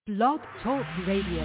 Blog Talk Radio.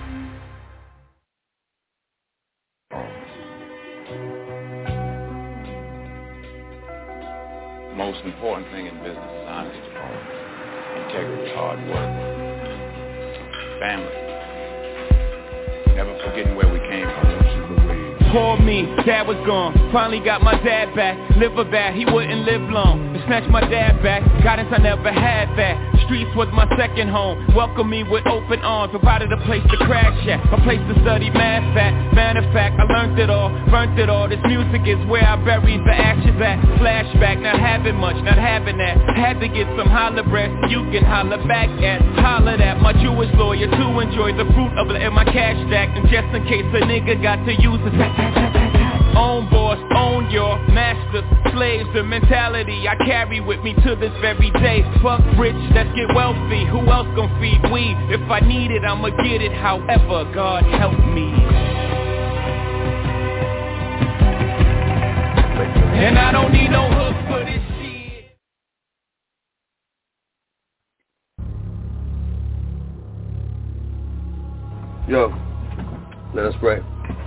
Most important thing in business is honesty, integrity, hard work, family. Never forgetting where we came from. Called me, dad was gone. Finally got my dad back. Liver bad, he wouldn't live long. They snatched my dad back. Guidance I never had that. Streets was my second home. Welcomed me with open arms. Provided a place to crash at. A place to study math at. Matter of fact, I learned it all. Burnt it all. This music is where I buried the ashes at. Flashback, not having much, not having that. Had to get some holler breath. You can holler back at. Hollered at my Jewish lawyer to enjoy the fruit of it in my cash stack. And just in case a nigga got to use it. Own boss, own your master, slaves, the mentality I carry with me to this very day. Fuck rich, let's get wealthy, who else gon' feed we? If I need it, I'ma get it, however, God help me. And I don't need no hook for this shit. Yo, let us pray.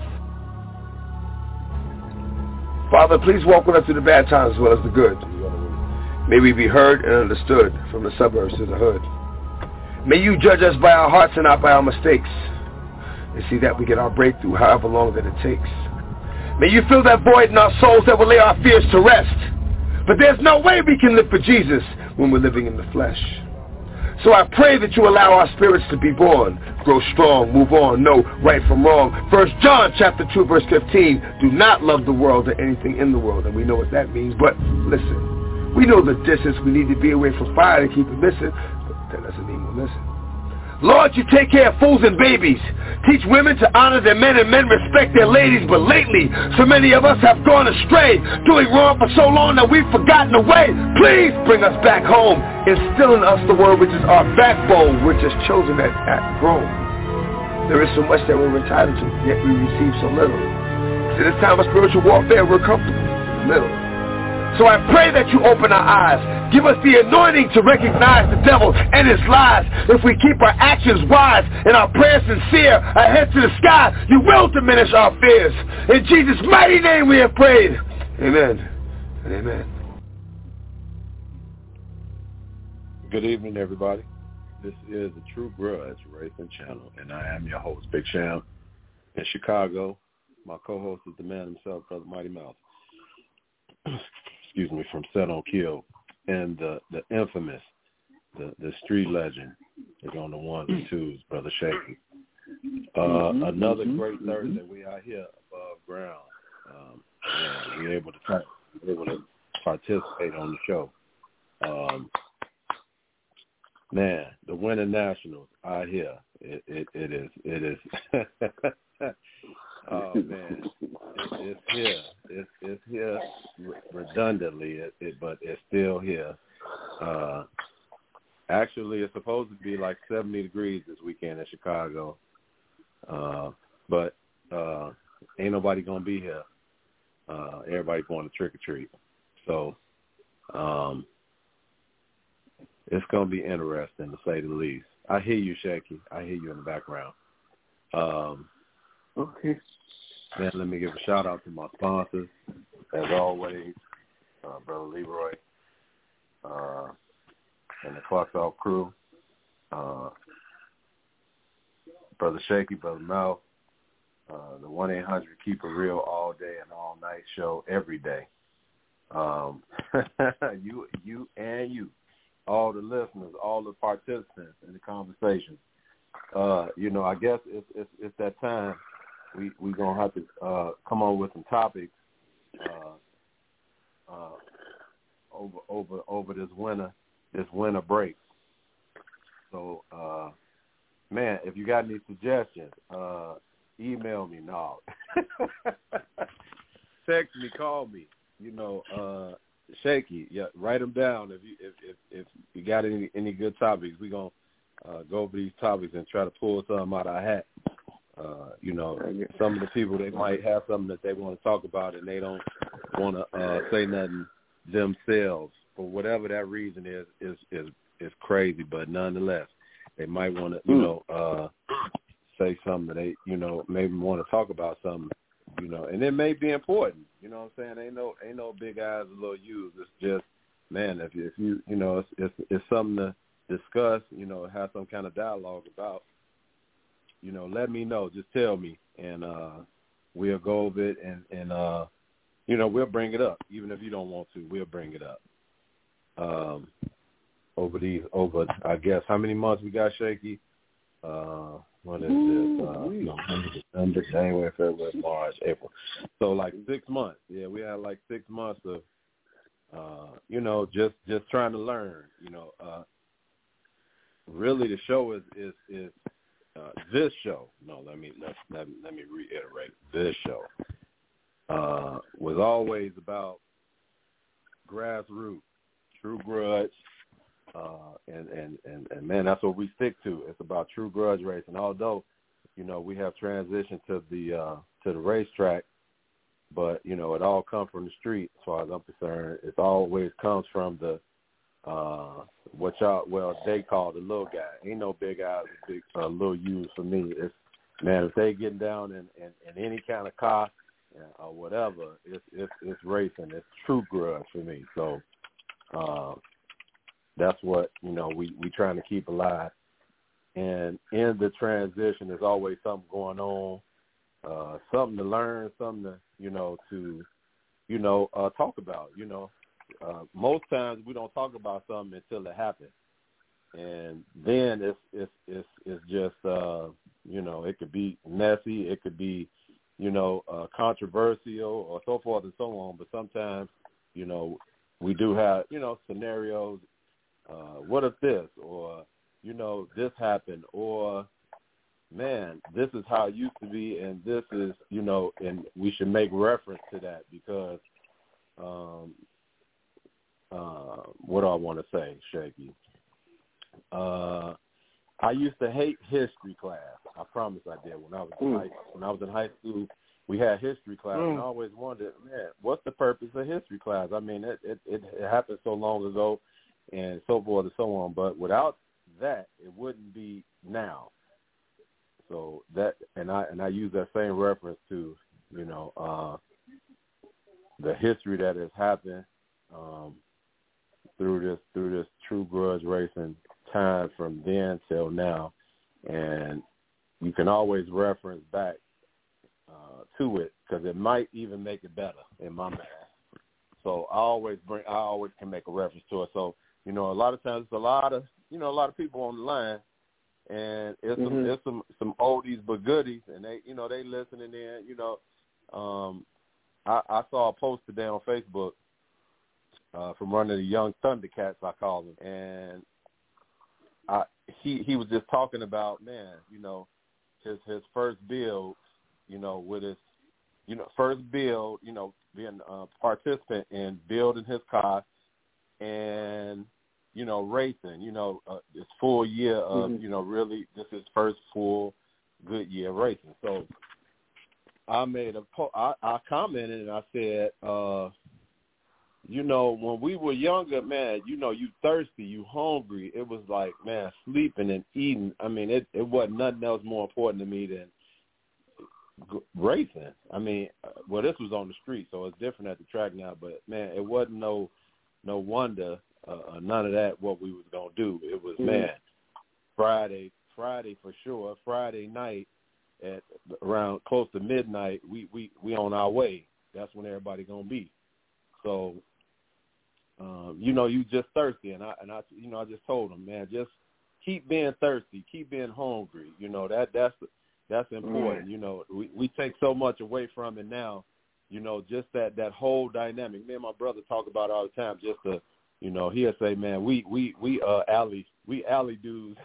Father, please walk with us through the bad times as well as the good. May we be heard and understood from the suburbs to the hood. May you judge us by our hearts and not by our mistakes, and see that we get our breakthrough however long that it takes. May you fill that void in our souls that will lay our fears to rest. But there's no way we can live for Jesus when we're living in the flesh. So I pray that you allow our spirits to be born, grow strong, move on, know right from wrong. 1 John chapter 2 verse 15, do not love the world or anything in the world. And we know what that means, but listen, we know the distance we need to be away from fire to keep it missing, but that doesn't mean we're missing. Lord, you take care of fools and babies. Teach women to honor their men and men respect their ladies. But lately, so many of us have gone astray, doing wrong for so long that we've forgotten the way. Please bring us back home. Instill in us the word which is our backbone. We're just children that act grown. There is so much that we're entitled to, yet we receive so little. In this time of spiritual warfare, we're comfortable in the middle. So I pray that you open our eyes. Give us the anointing to recognize the devil and his lies. If we keep our actions wise and our prayers sincere, our heads to the sky, you will diminish our fears. In Jesus' mighty name we have prayed. Amen and amen. Good evening, everybody. This is the True Grudge Racing Channel, and I am your host, Big Sham, in Chicago. My co-host is the man himself, Brother Mighty Mouse. Excuse me, from Set on Kill, and the infamous, the street legend is on the ones and twos, Brother Shaky. Another great Thursday. We are here above ground. We're able to participate on the show. Man, the Winter Nationals are here. It is. Oh man, it's here. It's here redundantly, but it's still here. Actually, it's supposed to be like 70 degrees this weekend in Chicago, but ain't nobody gonna be here. Everybody's going to trick or treat, so it's gonna be interesting to say the least. I hear you, Shaky. I hear you in the background. Okay. Man, let me give a shout out to my sponsors, as always, Brother Leroy, and the Clocks Off crew, Brother Shaky, Brother Mouth, the 1-800 Keep It Real all day and all night show every day. You, all the listeners, all the participants in the conversation. I guess it's that time. We gonna have to come on with some topics over this winter break. So, man, if you got any suggestions, email me now. Text me, call me. Shaky. Yeah, write them down. If you got any good topics, we gonna go over these topics and try to pull something out of our hat. Some of the people, they might have something that they want to talk about and they don't want to say nothing themselves for whatever that reason is crazy. But nonetheless, they might want to, say something that they, maybe want to talk about something, and it may be important. You know what I'm saying? Ain't no big eyes or little U's. It's just, man, if you, it's something to discuss, have some kind of dialogue about, let me know. Just tell me, and we'll go over it, and we'll bring it up. Even if you don't want to, we'll bring it up. Over, I guess, how many months we got, Shaky? What is this? December, January, February, March, April. So like 6 months. Yeah, we had like 6 months of, just trying to learn. Really, the show is this show. No, let me reiterate. This show was always about grassroots, true grudge. And man, that's what we stick to. It's about true grudge racing. Although, we have transitioned to the racetrack, but it all comes from the street. As far as I'm concerned, it always comes from the they call the little guy. Ain't no big eyes, big little U's for me. It's, man, if they getting down in any kind of car or whatever, it's racing. It's true grudge for me. So. That's what, we trying to keep alive. And in the transition, there's always something going on, something to learn, something to, talk about, most times we don't talk about something until it happens. And then it's just, it could be messy, it could be, controversial or so forth and so on. But sometimes, we do have, scenarios. What if this, or, this happened, or, man, this is how it used to be, and this is, and we should make reference to that because, what do I want to say, Shaky? I used to hate history class. I promise I did. When I was in high school, we had history class, and I always wondered, man, what's the purpose of history class? I mean, it happened so long ago, and so forth and so on. But without that, it wouldn't be now. So that, and I use that same reference to, the history that has happened through this true grudge racing time from then till now, and you can always reference back to it because it might even make it better in my mind. So I always can make a reference to it. So, a lot of times it's a lot of people on the line, and it's some oldies but goodies, and they listening in. I saw a post today on Facebook from one of the young Thundercats, I call them, and he was just talking about, man, his first build, with his first build, being a participant in building his car and racing, this full year of, really this is first full good year racing. So I made I commented and I said, when we were younger, man, you thirsty, you hungry. It was like, man, sleeping and eating. I mean, it wasn't nothing else more important to me than racing. I mean, well, this was on the street, so it's different at the track now. But man, it wasn't no wonder. None of that what we was going to do. It was, man, Friday for sure. Friday night at around close to midnight, we on our way. That's when everybody going to be. So, you just thirsty. And I just told them, man, just keep being thirsty, keep being hungry. That's important. We take so much away from it now, just that whole dynamic. Me and my brother talk about it all the time, just to, he'll say, man, we alley dudes.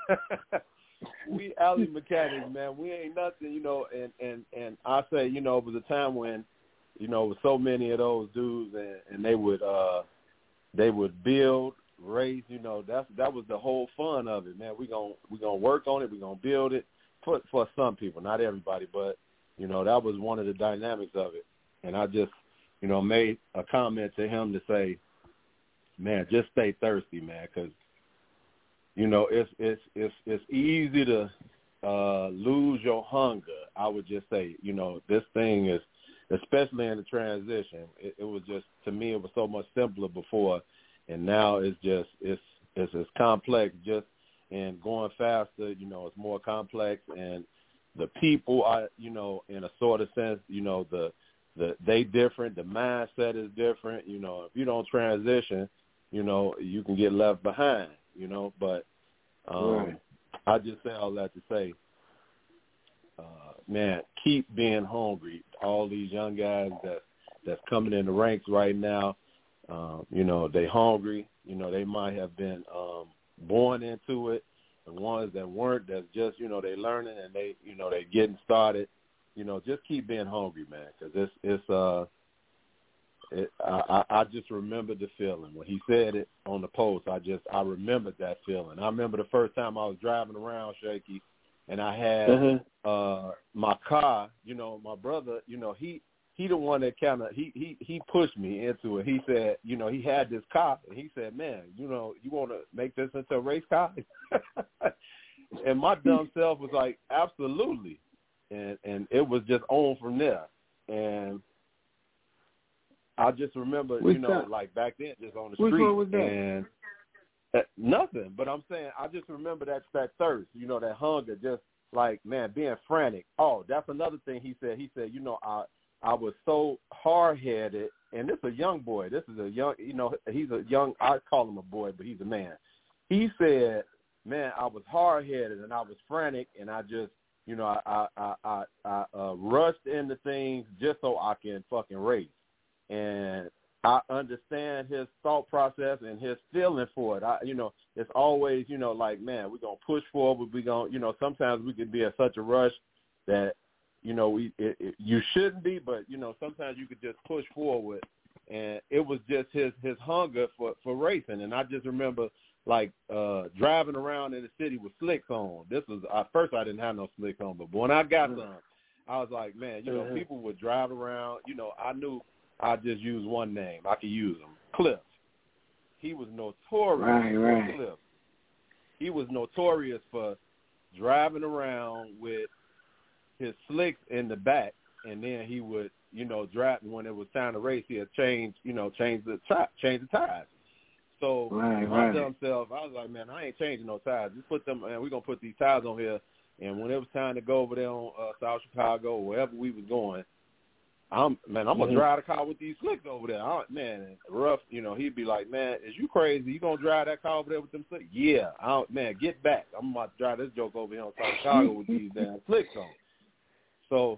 We alley mechanics, man. We ain't nothing, and I say, it was a time when, with so many of those dudes and they would build, race, that was the whole fun of it, man. We gonna work on it, we gonna build it for some people, not everybody, but that was one of the dynamics of it. And I just, made a comment to him to say, man, just stay thirsty, man, because, you know, it's easy to lose your hunger. I would just say, you know, this thing is, especially in the transition, it was just, to me, it was so much simpler before, and now it's complex. Just in going faster, you know, it's more complex, and the people are, you know, in a sort of sense, you know, they different, the mindset is different. You know, if you don't transition, you know, you can get left behind, you know. But I just say all that to say, man, keep being hungry. All these young guys that's coming in the ranks right now, you know, they hungry. You know, they might have been born into it. The ones that weren't, that's just, you know, they learning and they, you know, they getting started. You know, just keep being hungry, man, because I just remember the feeling when he said it on the post. I remembered that feeling. I remember the first time I was driving around, Shaky, and I had my car. You know, my brother, you know, he the one that kind of he pushed me into it. He said, you know, he had this car, and he said, man, you know, you want to make this into a race car? And my dumb self was like, absolutely. And it was just on from there. And I just remember, you know, like back then, just on the street. Which one was that? And nothing. But I'm saying, I just remember that thirst, you know, that hunger, just like, man, being frantic. Oh, that's another thing he said. He said, you know, I was so hard-headed, and this is a young boy. This is a young, you know, he's a young, I call him a boy, but he's a man. He said, man, I was hard-headed, and I was frantic, and I just, you know, I rushed into things just so I can fucking race. And I understand his thought process and his feeling for it. You know, it's always, you know, like, man, we're going to push forward. We're going to, you know, sometimes we can be in such a rush that, you know, you shouldn't be, but, you know, sometimes you could just push forward. And it was just his hunger for racing. And I just remember, like, driving around in the city with slicks on. This was, at first I didn't have no slicks on, but when I got some, I was like, man, you know, people would drive around. You know, I knew I just use one name. I could use him. Cliff. He was notorious for Cliff. He was notorious for driving around with his slicks in the back, and then he would, you know, drive when it was time to race. He'd change the tires. So my dumb self, I was like, man, I ain't changing no tires. Just put them, and we're gonna put these tires on here. And when it was time to go over there on South Chicago, or wherever we was going, I'm gonna drive the car with these slicks over there. Man, rough, you know, he'd be like, man, is you crazy? You gonna drive that car over there with them slicks? Yeah, man, get back. I'm about to drive this joke over here on South Chicago with these damn slicks on. So,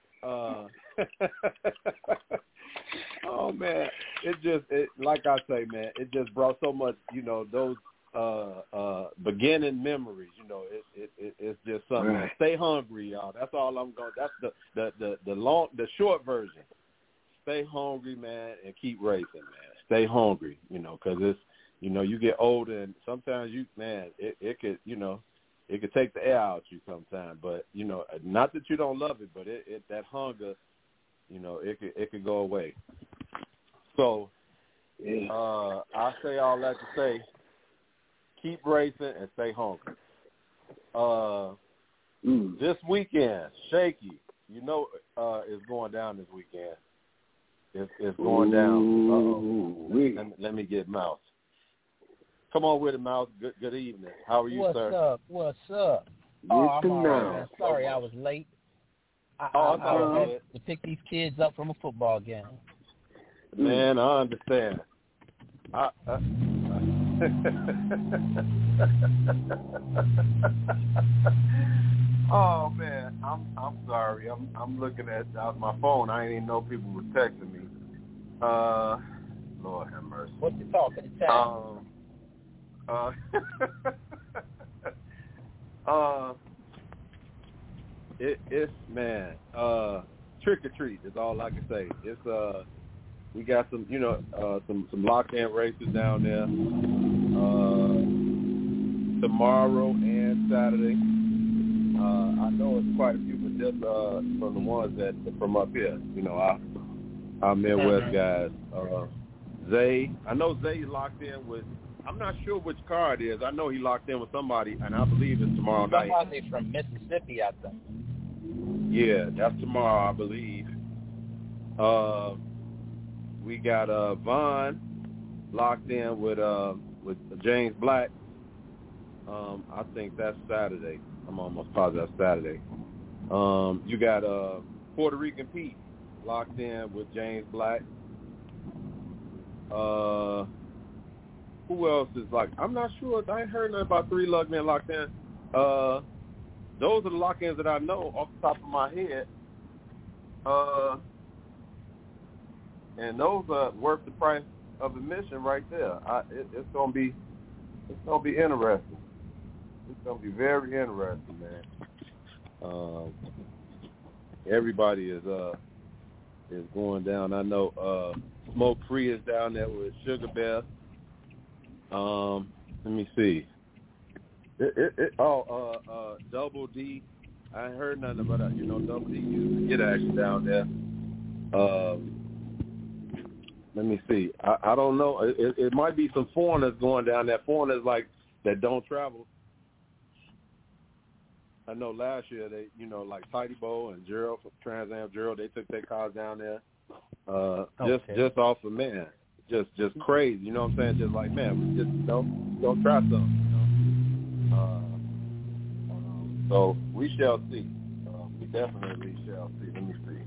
oh man, like I say, man, it just brought so much, you know, those beginning memories. You know, it's just something. Right. Stay hungry, y'all. That's all I'm going. That's the short version. Stay hungry, man, and keep racing, man. Stay hungry, you know, because it's, you know, you get older and sometimes it could, you know, it could take the air out you sometimes. But you know, not that you don't love it, but that hunger, you know, it could go away. So I say all that to say, keep racing and stay hungry. This weekend, Shaky, you know, is going down this weekend. It's going down. Let me get Mouse. Come on with it, Mouse. Good evening. How are you, sir? What's up? Oh, I'm all right, man. Sorry I was late. I had to pick these kids up from a football game. Man, I understand. Oh man, I'm sorry. I'm looking at my phone. I didn't even know people were texting me. Lord have mercy. What you talking about? It's man, trick or treat is all I can say. It's we got some, you know, some lock-in races down there tomorrow and Saturday. I know it's quite a few, but just from the ones that from up here, you know, our Midwest guys. Zay, I know Zay locked in with I'm not sure which car it is. I know he locked in with somebody, and I believe it's tomorrow night. Somebody from Mississippi, I think. Yeah, that's tomorrow, I believe. We got Vaughn locked in with James Black. I think that's Saturday. I'm almost positive that's Saturday. You got Puerto Rican Pete locked in with James Black. Who else is like? I'm not sure. I ain't heard nothing about 3 Lug Men locked in. Those are the lock-ins that I know off the top of my head. And those are worth the price of admission right there. It's gonna be interesting. It's gonna be very interesting, man. Everybody is going down. I know Smoke Free is down there with Sugar Bear. Let me see. Double D. I ain't heard nothing about that. Double D used to get action down there. Let me see. I don't know. It might be some foreigners going down there. Foreigners like that don't travel. I know last year they, like Tidy Bo and Gerald, Trans Am Gerald, they took their cars down there. Just off of, man, just crazy. You know what I'm saying? Just like, man, we just don't try something. So we shall see. We definitely shall see. Let me see.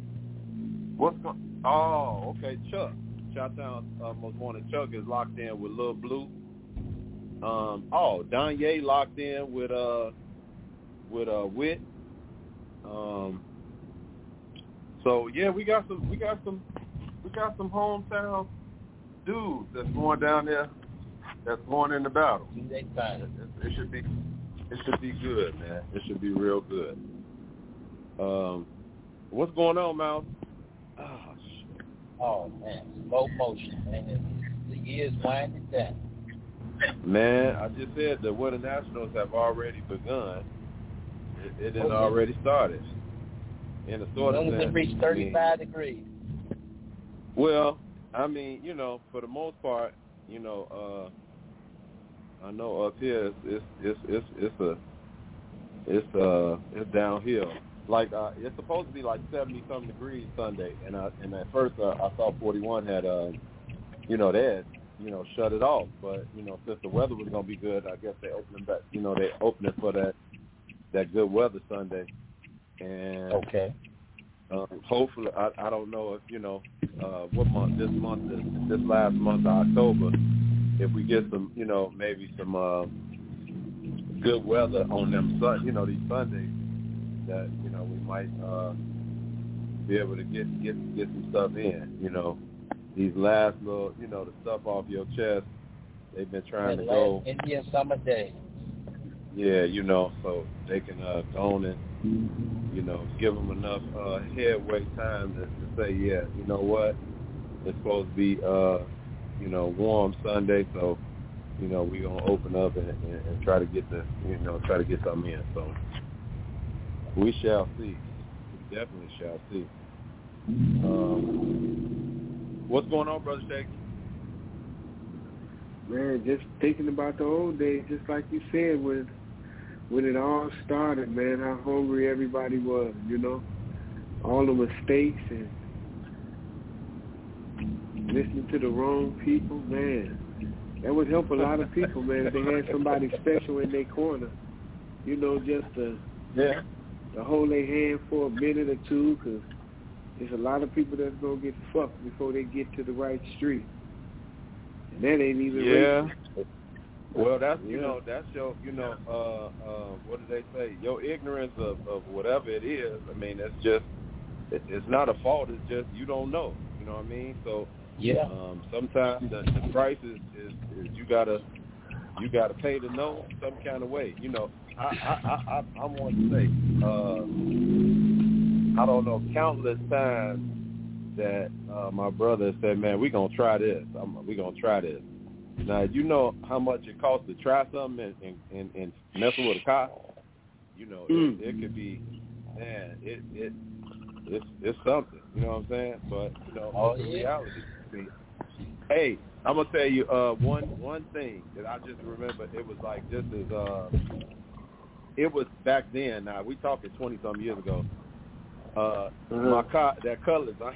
Oh, okay, Chuck. Chi-Town Most Wanted Chuck is locked in with Lil Blue. Danye locked in with Wit. So yeah, we got some hometown dudes that's going down there, that's going in the battle. It should be good, man. It should be real good. What's going on, Mal? Oh, shit. Oh, man. Slow motion, man. The year's winding down. Man, I just said the Winter Nationals have already begun. It has already started. In a sort of sense. It reached 35 degrees. Well, I mean, for the most part, I know up here it's downhill. Like it's supposed to be like 70-something degrees Sunday, and at first I saw 41 had they had shut it off, but since the weather was gonna be good, I guess they opened back. They opened it for that good weather Sunday, and okay. Hopefully, I don't know if what month this last month of October, if we get some maybe some good weather on them these Sundays, that we might be able to get some stuff in. These last little the stuff off your chest, they've been trying to go Indian summer day. Yeah, so they can go on and give them enough headway time to say, yeah, you know what, it's supposed to be warm Sunday, so we're gonna open up and try to get something in. So we shall see. We definitely shall see. What's going on, Brother Shaky? Man, just thinking about the old days, just like you said, when it all started, man, how hungry everybody was, all the mistakes and listening to the wrong people, man. That would help a lot of people, man, if they had somebody special in their corner, just to hold their hand for a minute or two, because there's a lot of people that's going to get fucked before they get to the right street. And that ain't even racist. Well, that's that's your what do they say? Your ignorance of whatever it is. I mean, it's not a fault. It's just you don't know. You know what I mean? So sometimes the price is you gotta pay to know some kind of way. I want to say I don't know, countless times that my brother said, man, we're going to try this. We're going to try this. Now, you know how much it costs to try something and messing with a car? It could be, man, it's something. You know what I'm saying? But, the reality, Hey, I'm gonna tell you one thing that I just remember. It was like this is it was back then. Now we talking 20-some years ago. That Cutlass, I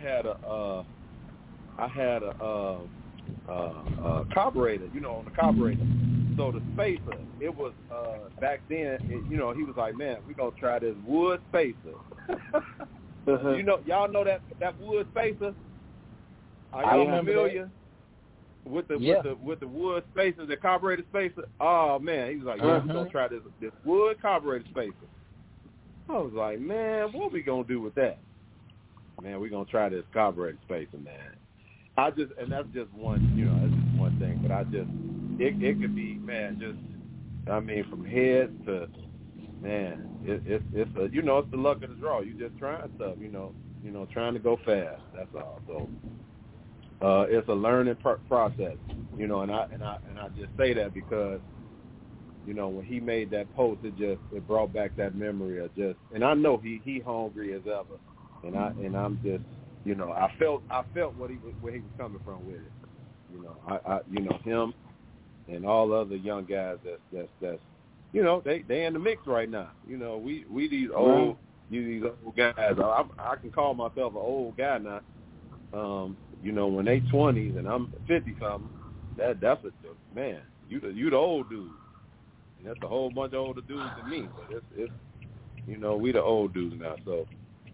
had a carburetor, on the carburetor. So the spacer, it was back then. He was like, man, we gonna try this wood spacer. Y'all know that wood spacer. Are y'all familiar with the wood spacer, the carburetor spacer? Oh man, he was like, yeah, we gonna try this wood carburetor spacer. I was like, man, what we gonna do with that? Man, we gonna try this carburetor spacer, man. And that's just one, that's just one thing. But it could be, man, from head to, man, it's it's the luck of the draw. You just trying stuff, trying to go fast. That's all. So it's a learning process, and I just say that because, when he made that post, it brought back that memory of and I know he hungry as ever, and I'm just, I felt where he was coming from with it, him and all other young guys that's they in the mix right now. We these old guys. I can call myself an old guy now. When they 20s and I'm 50-something, that's man. You the old dude. And that's a whole bunch of older dudes than me. But it's we the old dudes now. So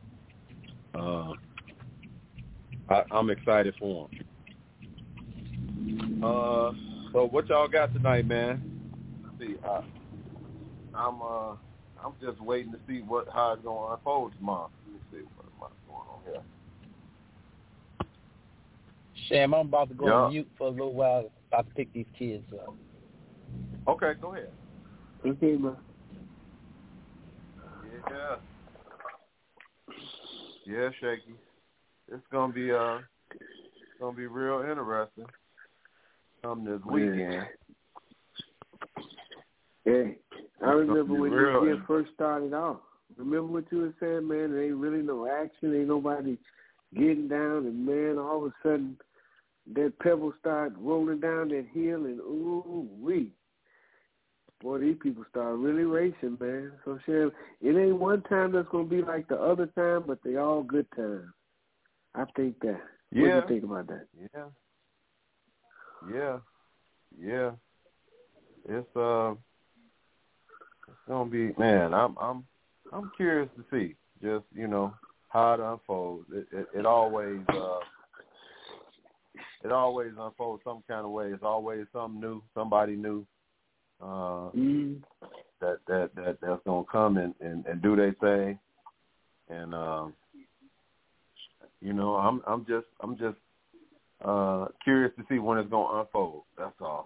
I'm excited for them. So what y'all got tonight, man? Let's see, I'm just waiting to see how it's gonna unfold tomorrow. Let me see what's going on here. Sham, I'm about to go on mute for a little while. About to pick these kids up. Okay, go ahead. Okay, man. Yeah, Shaky. It's gonna be real interesting. Come this weekend. Yeah, I remember when this year first started off. Remember what you were saying, man? There ain't really no action, ain't nobody getting down, and man, all of a sudden that pebble started rolling down that hill, and ooh-wee. Boy, these people start really racing, man. So, Sharon, it ain't one time that's going to be like the other time, but they all good times. I think that. Yeah. What do you think about that? Yeah. It's gonna be, man. I'm curious to see just how it unfolds. It always unfolds some kind of way. It's always something new, somebody new. That's gonna come and do their thing, and I'm just curious to see when it's gonna unfold. That's all.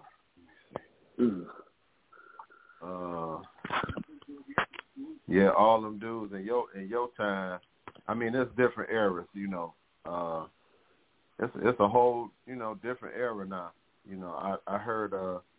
Yeah, all them dudes in your time. I mean, it's different eras. It's a whole different era now. I heard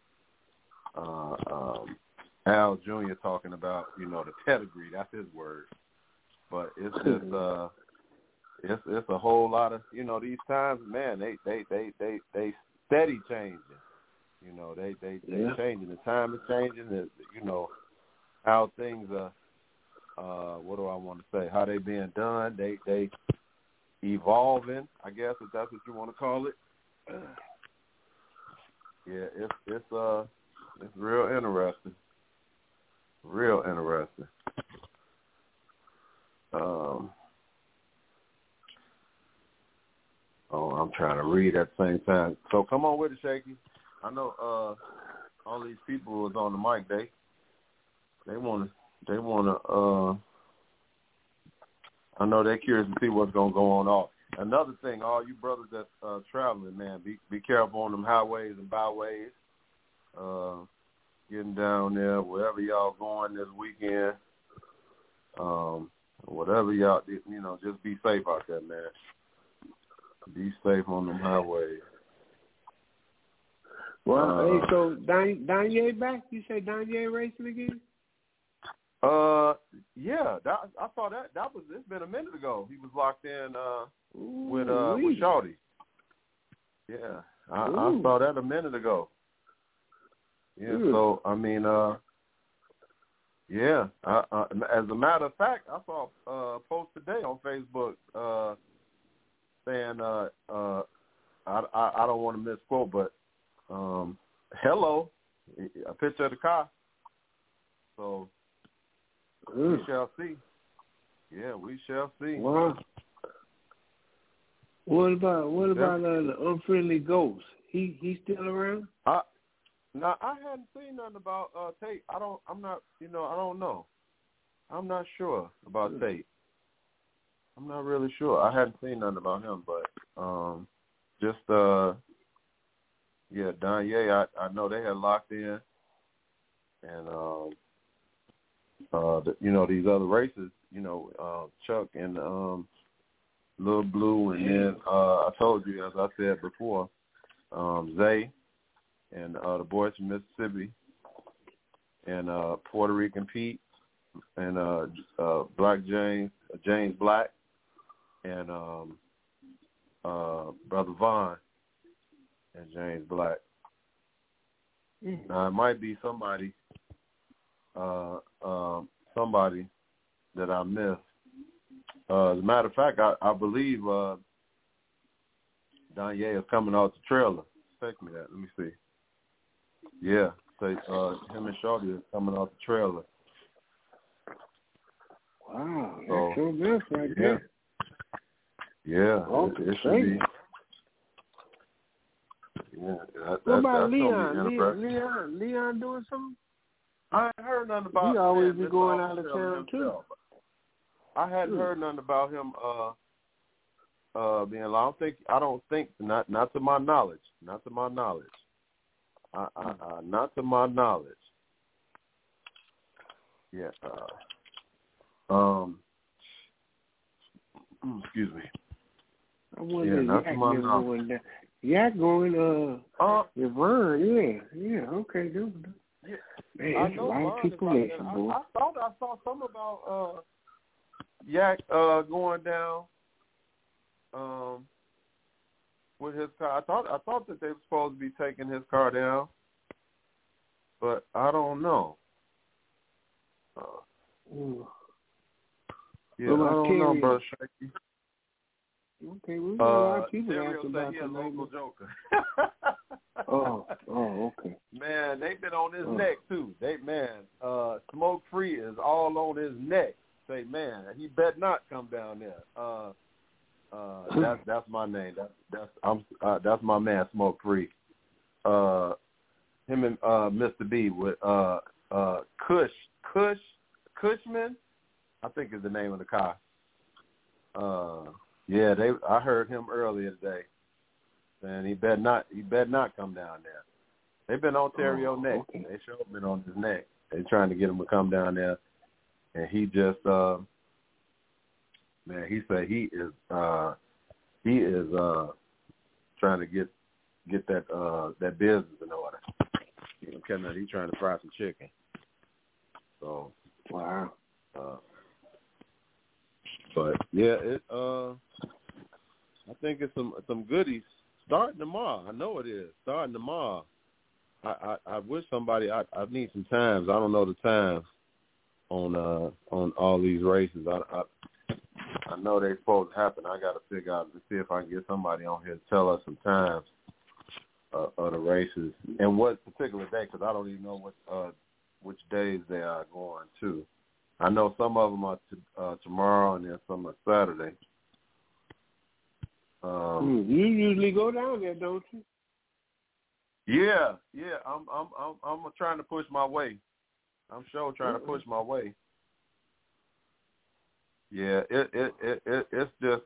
Al Jr. talking about the pedigree. That's his word. But it's just it's a whole lot of these times, man. They steady changing. They changing. The time is changing. How things are. What do I want to say? How they being done? They evolving. I guess if that's what you want to call it. Yeah, it's real interesting. Real interesting. I'm trying to read at the same time. So come on with it, Shaky. I know all these people is on the mic. They want to. I know they're curious to see what's gonna go on. Another thing, all you brothers that's traveling, man, be careful on them highways and byways. Getting down there, wherever y'all going this weekend. Whatever y'all, just be safe out there, man. Be safe on them highways. Well, hey, so Danye back? You say Danye racing again? Yeah, I saw that. It's been a minute ago. He was locked in with Shawty. Yeah, I saw that a minute ago. Yeah, so, I mean, as a matter of fact, I saw a post today on Facebook saying, I don't want to misquote, but hello, a picture of the car. So we shall see. Yeah, we shall see. Wow. What about the unfriendly ghost? He still around? No, I hadn't seen nothing about Tate. I don't know. I'm not sure about Tate. I'm not really sure. I hadn't seen nothing about him, but Donye, I know they had locked in, and these other races, Chuck and Lil Blue, and then I told you, as I said before, Zay and the boys from Mississippi, and Puerto Rican Pete, and Black James Black, and Brother Vaughn and James Black. Now it might be somebody that I missed. As a matter of fact, I believe Donye is coming off the trailer. Text me that. Let me see. Yeah, say him and Shorty is coming off the trailer. Wow, that's so good right there. Yeah, it should be. Yeah, what about Leon? Leon doing something? I ain't heard nothing about. He always be going out of town too. I hadn't heard nothing about him being. I don't think not to my knowledge. Not to my knowledge. Not to my knowledge. Yeah. Excuse me. I wonder Yak going down. Yak going Yvonne, yeah, okay, dude. Yeah. Man, there's a lot of people there, boy. I thought I saw something about Yak going down with his car. I thought that they were supposed to be taking his car down, but I don't know. Yeah, I don't know, Brother Shaky. Okay, we got a lot of people Terrio asking said about he a local joker. Oh, okay. Man, they've been on his neck too. Smoke Free is all on his neck. Say, man, he better not come down there. That's my name. That's my man, Smoke Free. Him and Mr. B with Cushman, I think is the name of the car. I heard him earlier today, and he better not come down there. They've been on Terrio neck. Okay. They sure been on his neck. They trying to get him to come down there, and he just he said he is trying to get that business in order. He's trying to fry some chicken. So wow. But yeah, I think it's some goodies starting tomorrow. I know it is starting tomorrow. I wish somebody. I need some times. I don't know the times on all these races. I know they're supposed to happen. I got to figure out to see if I can get somebody on here to tell us some times of the races and what particular day, because I don't even know which days they are going to. I know some of them are tomorrow, and then some are Saturday. You usually go down there, don't you? Yeah. I'm trying to push my way. I'm sure trying to push my way. Yeah, it's just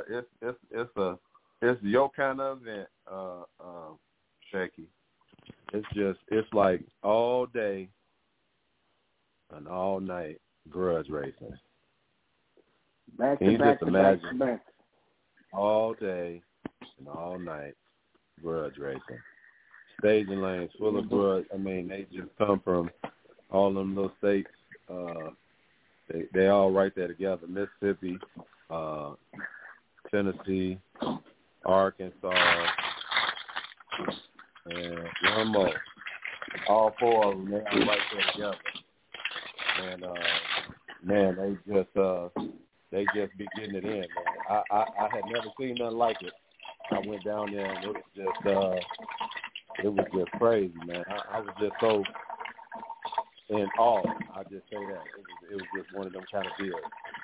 it's your kind of event, Shaky. It's like all day and all night grudge racing. Back Can to you back just to back imagine? to back. All day and all night grudge racing. Staging lanes full of grudge. I mean, they just come from all them little states. They all right there together. Mississippi, Tennessee, Arkansas, And one more. All four of them, they are right there together. And man, they just be getting it in, man. I had never seen nothing like it. I went down there and it was just crazy, man. I was just so in awe. I just say that. It was just one of them kind of deals.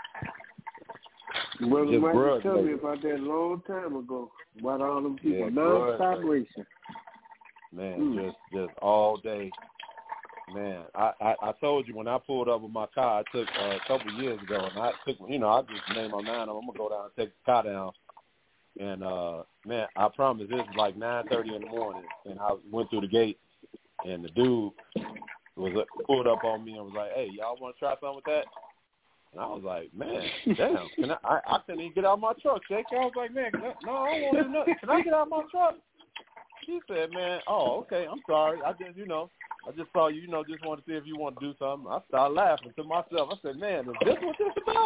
Brother Mike was telling me about that a long time ago, about all them people non-stop racing. Man, just all day. Man, I told you when I pulled up with my car, I took a couple of years ago, and I just made my mind up. I'm going to go down and take the car down. And, man, I promise this is like 9:30 in the morning, and I went through the gate, and the dude was pulled up on me and was like, hey, y'all want to try something with that? And I was like, man, damn, I couldn't even get out of my truck, Shake. I was like, man, no, I don't want to do nothing. Can I get out of my truck? She said, man, oh, okay, I'm sorry. I just saw you, just wanted to see if you want to do something. I started laughing to myself. I said, man, is this what this about?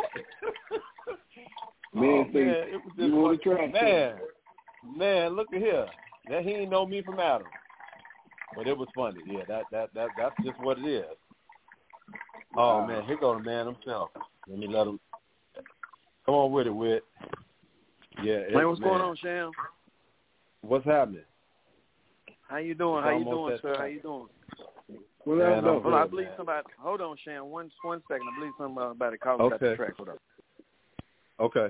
Man, it was just want to try man, look at here. That he ain't know me from Adam. But it was funny. Yeah, that's just what it is. Oh, man, here go the man himself. Let me let him come on with it, Whit. Yeah, man, what's going on, Sham? What's happening? How you doing? How you doing, sir? How you doing? Well, I believe somebody. Hold on, Sham. One second. I believe somebody called about the track. Hold up. Okay.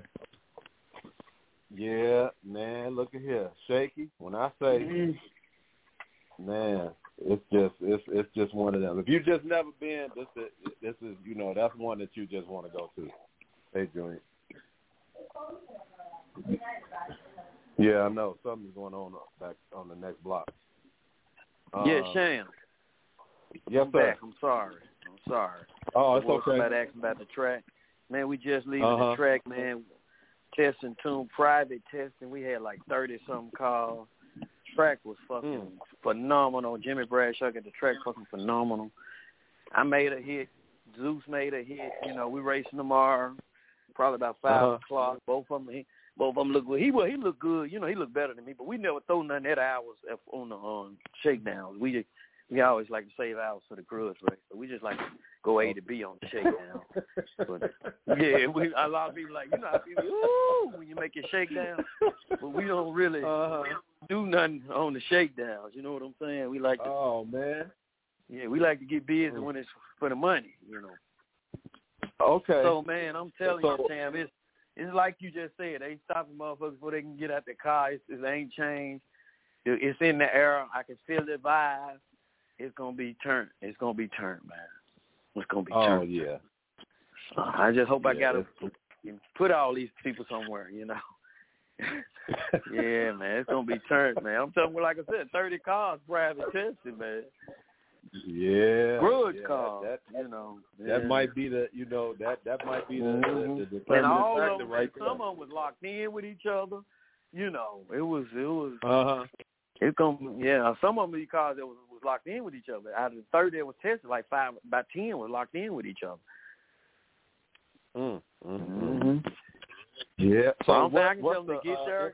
Yeah, man. Look at here, Shaky. When I say, man, it's just one of them. If you just never been, this is that's one that you just want to go to. Hey, Junior. Yeah, I know something's going on back on the next block. Yeah, Sham. Yes, sir. I'm sorry. Oh, it's okay. Somebody asking about the track. Man, we just leaving the track, man. Testing tune, private testing. We had like 30-something calls. Track was fucking phenomenal. Jimmy Bradshaw got the track fucking phenomenal. I made a hit. Zeus made a hit. We racing tomorrow, probably about 5 o'clock. Both of them look good. He looked good. He looked better than me. But we never throw nothing at hours on the shakedowns. We always like to save hours for the grudge race. So we just like to go A to B on the shakedown. But, yeah, a lot of people like, how people, ooh, when you make your shakedown. But we don't really do nothing on the shakedowns. You know what I'm saying? We like to. Oh, man. Yeah, we like to get busy when it's for the money, Okay. So, man, I'm telling you, Sam, it's like you just said. They stopping motherfuckers before they can get out their car. It ain't changed. It's in the air. I can feel the vibe. It's gonna be turned. It's gonna be turned, man. It's gonna be turned. Oh yeah. I just hope I gotta put all these people somewhere. Yeah, man. It's gonna be turned, man. I'm telling you, like I said, 30 cars private tested, man. Yeah. Grudge cars. That might be the. That might be the and all of them, right some of them was locked in with each other. It was. It's gonna, some of them because it was locked in with each other. Out of the 30 that was tested, like 5, about 10 was locked in with each other. Yeah. So I can tell them to get there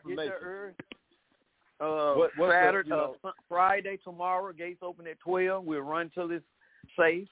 early. Friday tomorrow, gates open at 12. We'll run till it's safe.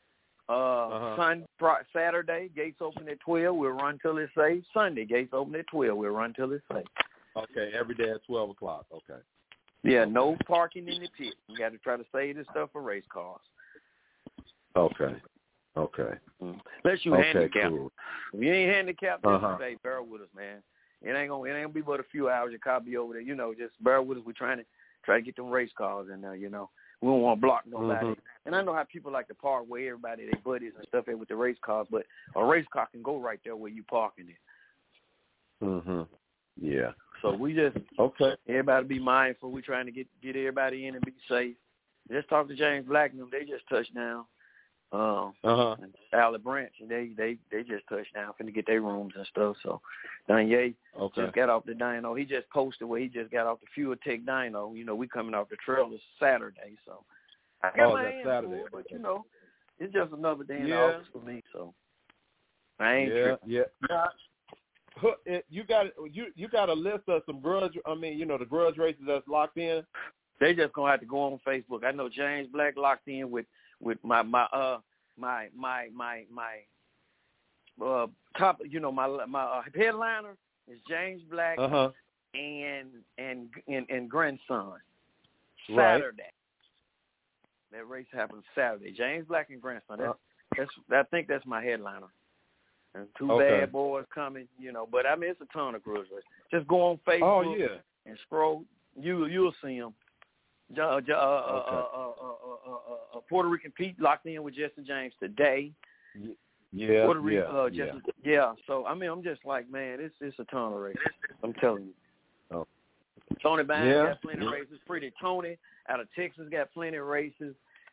Saturday, gates open at 12. We'll run till it's safe. Sunday, gates open at 12. We'll run till it's safe. Okay, every day at 12 o'clock. Okay. Yeah, no parking in the pit. You got to try to save this stuff for race cars. Okay. Unless you handicapped. Cool. If you ain't handicapped, just bear with us, man. It ain't gonna be but a few hours. Your car be over there. Just bear with us. We're trying to get them race cars in there. We don't want to block nobody. And I know how people like to park where everybody, their buddies and stuff at with the race cars, but a race car can go right there where you parking it. Yeah. So we just everybody be mindful. We trying to get everybody in and be safe. Just talk to James Black and them. They just touched down. And Allie Branch, they just touched down, finna get their rooms and stuff. So Danye just got off the dyno. He just posted where he just got off the Fuel Tech dyno. We coming off the trail this Saturday, so I got my hands Saturday, full, but it's just another day in the office for me. So I ain't tripping. Yeah. You got a list of some grudge. The grudge races that's locked in. They just gonna have to go on Facebook. I know James Black locked in with my top. You know, my headliner is James Black and grandson. Saturday. Right. That race happens Saturday. James Black and grandson. That's I think that's my headliner. And two bad boys coming, you know. But I mean, it's a ton of grudge races. Just go on Facebook and scroll. You'll see them. Puerto Rican Pete locked in with Jesse James today. Yeah. Puerto Rican, So I mean, I'm just like, man, it's a ton of races. I'm telling you. Oh. Tony Bines got plenty of races. Pretty Tony out of Texas got plenty of races.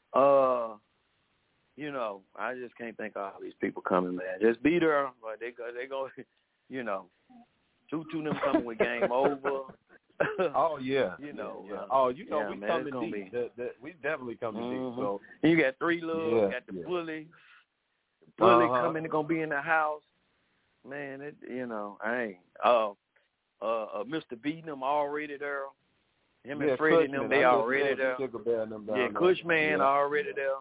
You know, I just can't think of all these people coming, man. Just be there, but they go, you know, two them coming with Game Over. Oh yeah, you know, we man, coming deep. We definitely coming deep. So and you got Three Love, got the Bully. The Bully coming, they're gonna be in the house, man. I ain't. Mr. Beaton already there. Him and Freddie and them, they already there. Cushman already there.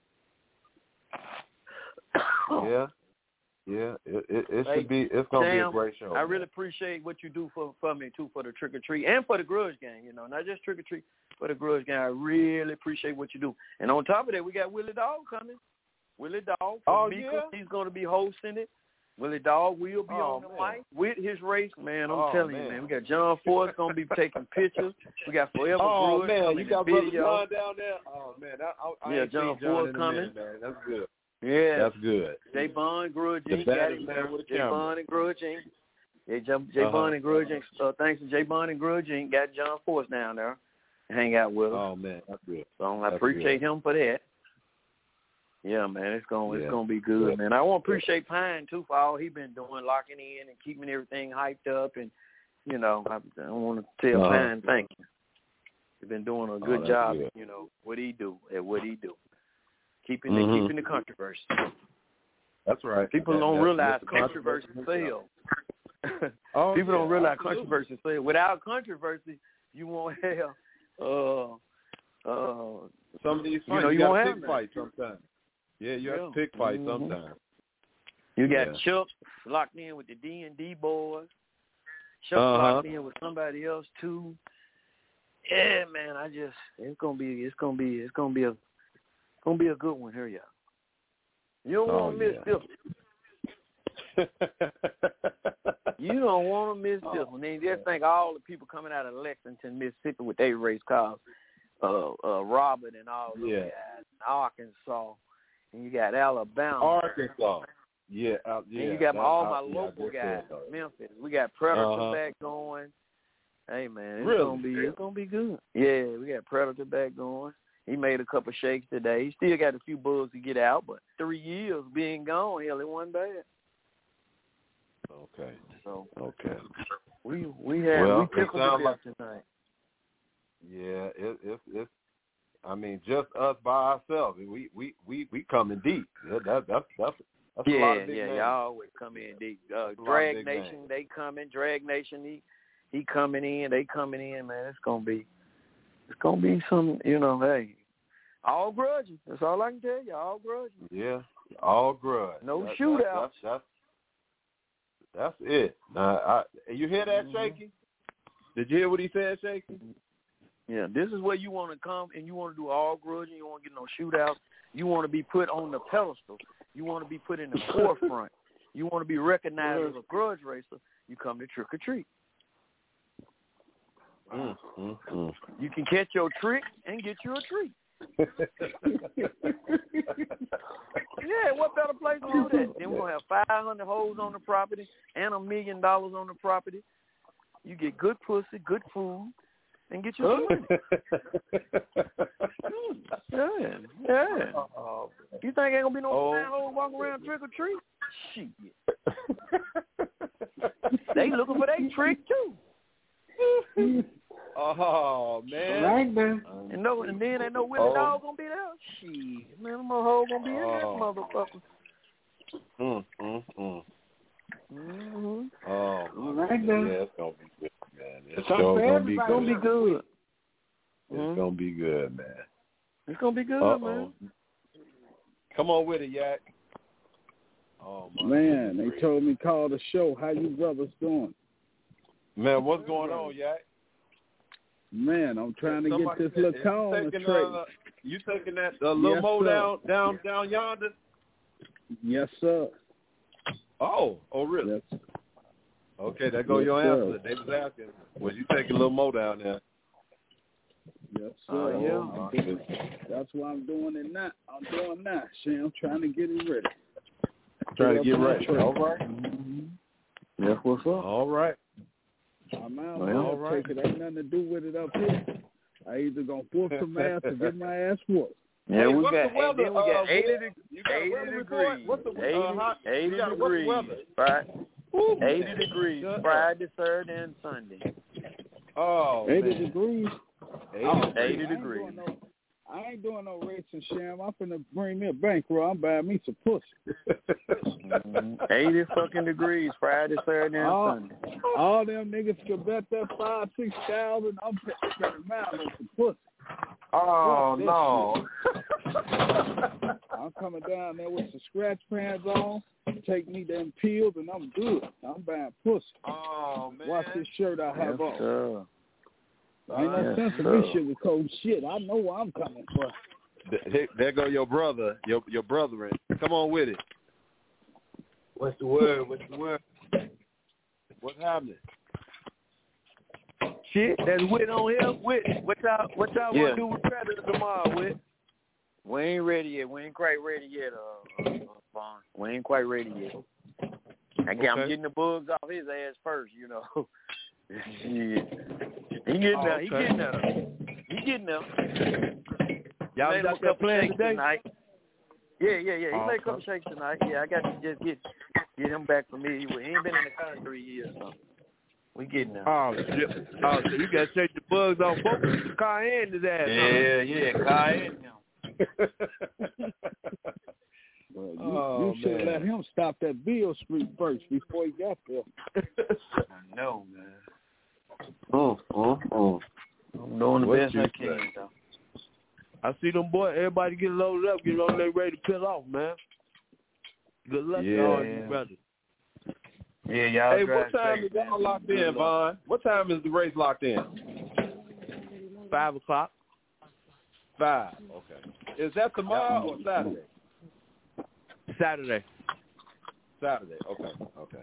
Yeah. It should be. It's gonna be a great show. I really appreciate what you do for me too, for the trick or treat and for the grudge game. You know, not just trick or treat, for the grudge game. I really appreciate what you do. And on top of that, we got Willie Dog coming. Willie Dog from Mika. He's gonna be hosting it. Willie Dog will be on the mic with his race, man. I'm telling you, man. We got John Ford gonna be taking pictures. We got Forever Grudge coming. You got Brother John down there. Oh man, John Ford coming. Man. That's good. Yeah, that's good. J Bond Grudge Inc. got him there. J Bond and Grudge Inc. J Bond and Grudge Inc. Thanks to J Bond and Grudge Inc. got John Force down there to hang out with us. Oh man, that's good. So I appreciate him for that. Yeah, man, it's gonna be good, man. I want to appreciate Pine too for all he been doing, locking in and keeping everything hyped up, and you know, I want to tell Pine thank you. He's been doing a good job, you know, what he do. Keeping the controversy. That's right. People don't realize controversy fails. People don't realize controversy fails. Without controversy, you won't have some of these fights. You got to pick fights sometimes. Yeah, you have to pick fights sometimes. You got Chuck locked in with the D&D boys. Chuck locked in with somebody else too. Yeah, man, it's gonna be a good one here, y'all. You don't want to miss this one. You don't want to miss this one. And just think all the people coming out of Lexington, Mississippi with their race cars, Robert and all those guys, Arkansas, and you got Alabama. Arkansas. Yeah. And you got all my local guys, Memphis. We got Predator back going. Hey, man, it's gonna be good. Yeah, we got Predator back going. He made a couple shakes today. He still got a few bugs to get out, but 3 years being gone, hell, it wasn't bad. Okay. So we tickled the bit tonight. Yeah, it's. I mean, just us by ourselves. We coming deep. That's a lot of big names. Y'all always come in deep. Drag Nation, names. They coming. Drag Nation, he coming in. They coming in, man. It's gonna be some. You know, hey, all grudges. That's all I can tell you. All grudges. Yeah, all grudge. No shootouts. That's it. You hear that, Shaky? Did you hear what he said, Shaky? Yeah, this is where you want to come and you want to do all grudging. You want to get no shootouts. You want to be put on the pedestal. You want to be put in the forefront. You want to be recognized as a grudge racer. You come to trick or treat. You can catch your trick and get you a treat. Yeah, what better place to do that? Then we're going to have 500 hoes on the property and $1 million on the property. You get good pussy, good food, and get your money. Yeah. You think ain't going to be no fine hoes walking around trick or treat? Shit. They looking for their trick, too. Oh, man. Right, man. And then they know Willie Dog gonna be there. Shit, man, my hoe gonna be in that motherfucker. All right, man. Yeah, it's gonna be good, man. It's gonna be good. It's gonna be good, man. It's gonna be good, man. Come on with it, Yak. Oh man, they told me call the show. How you brothers doing? Man, what's going on, Yak? Man, I'm trying to get this little corner straight. You taking that little mo down yonder? Yes, sir. Oh, really? Yes. Okay, there go your answer. They was asking, was you taking a little mo down there? Yes, sir. That's why I'm doing it now. I'm doing that. I'm trying to get it ready. Trying to get ready. All right. That's what's up. All right. I'm out. All right. It ain't nothing to do with it up here. I either gonna whoop some ass or get my ass whooped. Yeah, we got 80 degrees. What's the 80 degrees. Right. 80 degrees Friday, Saturday, and Sunday. Oh, 80 degrees. 80 degrees. I ain't doing no racing, Sham. I'm finna bring me a bankroll. I'm buying me some pussy. 80 fucking degrees Friday, Saturday, and Sunday. All them niggas can bet that 5,000-6,000. I'm spending mine on some pussy. Oh, no. I'm coming down there with some scratch pants on. Take me them pills, and I'm good. I'm buying pussy. Oh, man. Watch this shirt I have on. Sir. Ain't no sense of me sugarcoat shit. I know where I'm coming from. There go your brother, your brethren. Come on with it. What's the word? What's happening? Shit, that's Whit on here. Whit, what y'all want to do with Predator tomorrow, Whit? We ain't ready yet. We ain't quite ready yet, Vaughn. We ain't quite ready yet. I'm getting the bugs off his ass first, you know. Shit. He getting there. He getting there. Y'all got that plan today? Tonight. Yeah. He made a couple shakes tonight. Yeah, I got to just get him back familiar. He ain't been in the car in 3 years, so we getting there. Oh, shit. So you got to shake the bugs off both the car and his ass. Yeah, car and him. Well, you should have let him stop that Beale Street first before he got there. I know, man. I'm doing the best I can, though. I see them boys, everybody get loaded up, get on there ready to peel off, man. Good luck to all you brothers. Yeah, y'all. Hey, what time is y'all locked in, Vaughn? What time is the race locked in? 5 o'clock. 5, okay. Is that tomorrow or Saturday? Saturday, okay.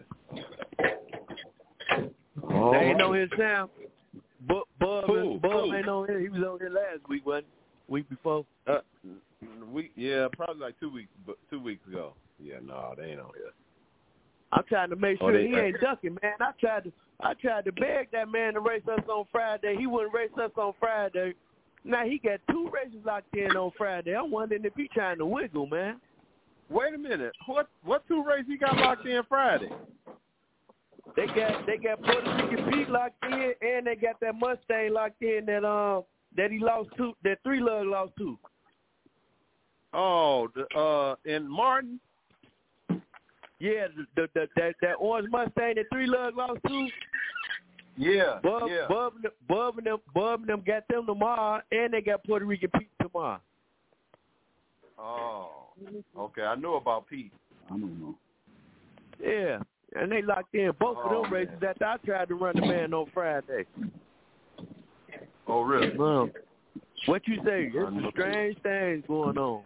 They ain't on his sound. Bub ain't on here. He was on here last week, wasn't he? Week before? Probably like 2 weeks. 2 weeks ago. Yeah, no, they ain't on here. I'm trying to make sure he ain't ducking, man. I tried to beg that man to race us on Friday. He wouldn't race us on Friday. Now he got 2 races locked in on Friday. I'm wondering if he trying to wiggle, man. Wait a minute. What 2 races he got locked in Friday? They got Puerto Rican Pete locked in, and they got that Mustang locked in that he lost to, that 3 Lug lost to. Oh, in Martin. Yeah, that orange Mustang that 3 Lug lost to. Yeah, Bub and them got them tomorrow, and they got Puerto Rican Pete tomorrow. Oh, okay. I knew about Pete. I don't know. Yeah, and they locked in both of them races that I tried to run the man on Friday. Oh, really? Well, what you say? There's some strange things going on.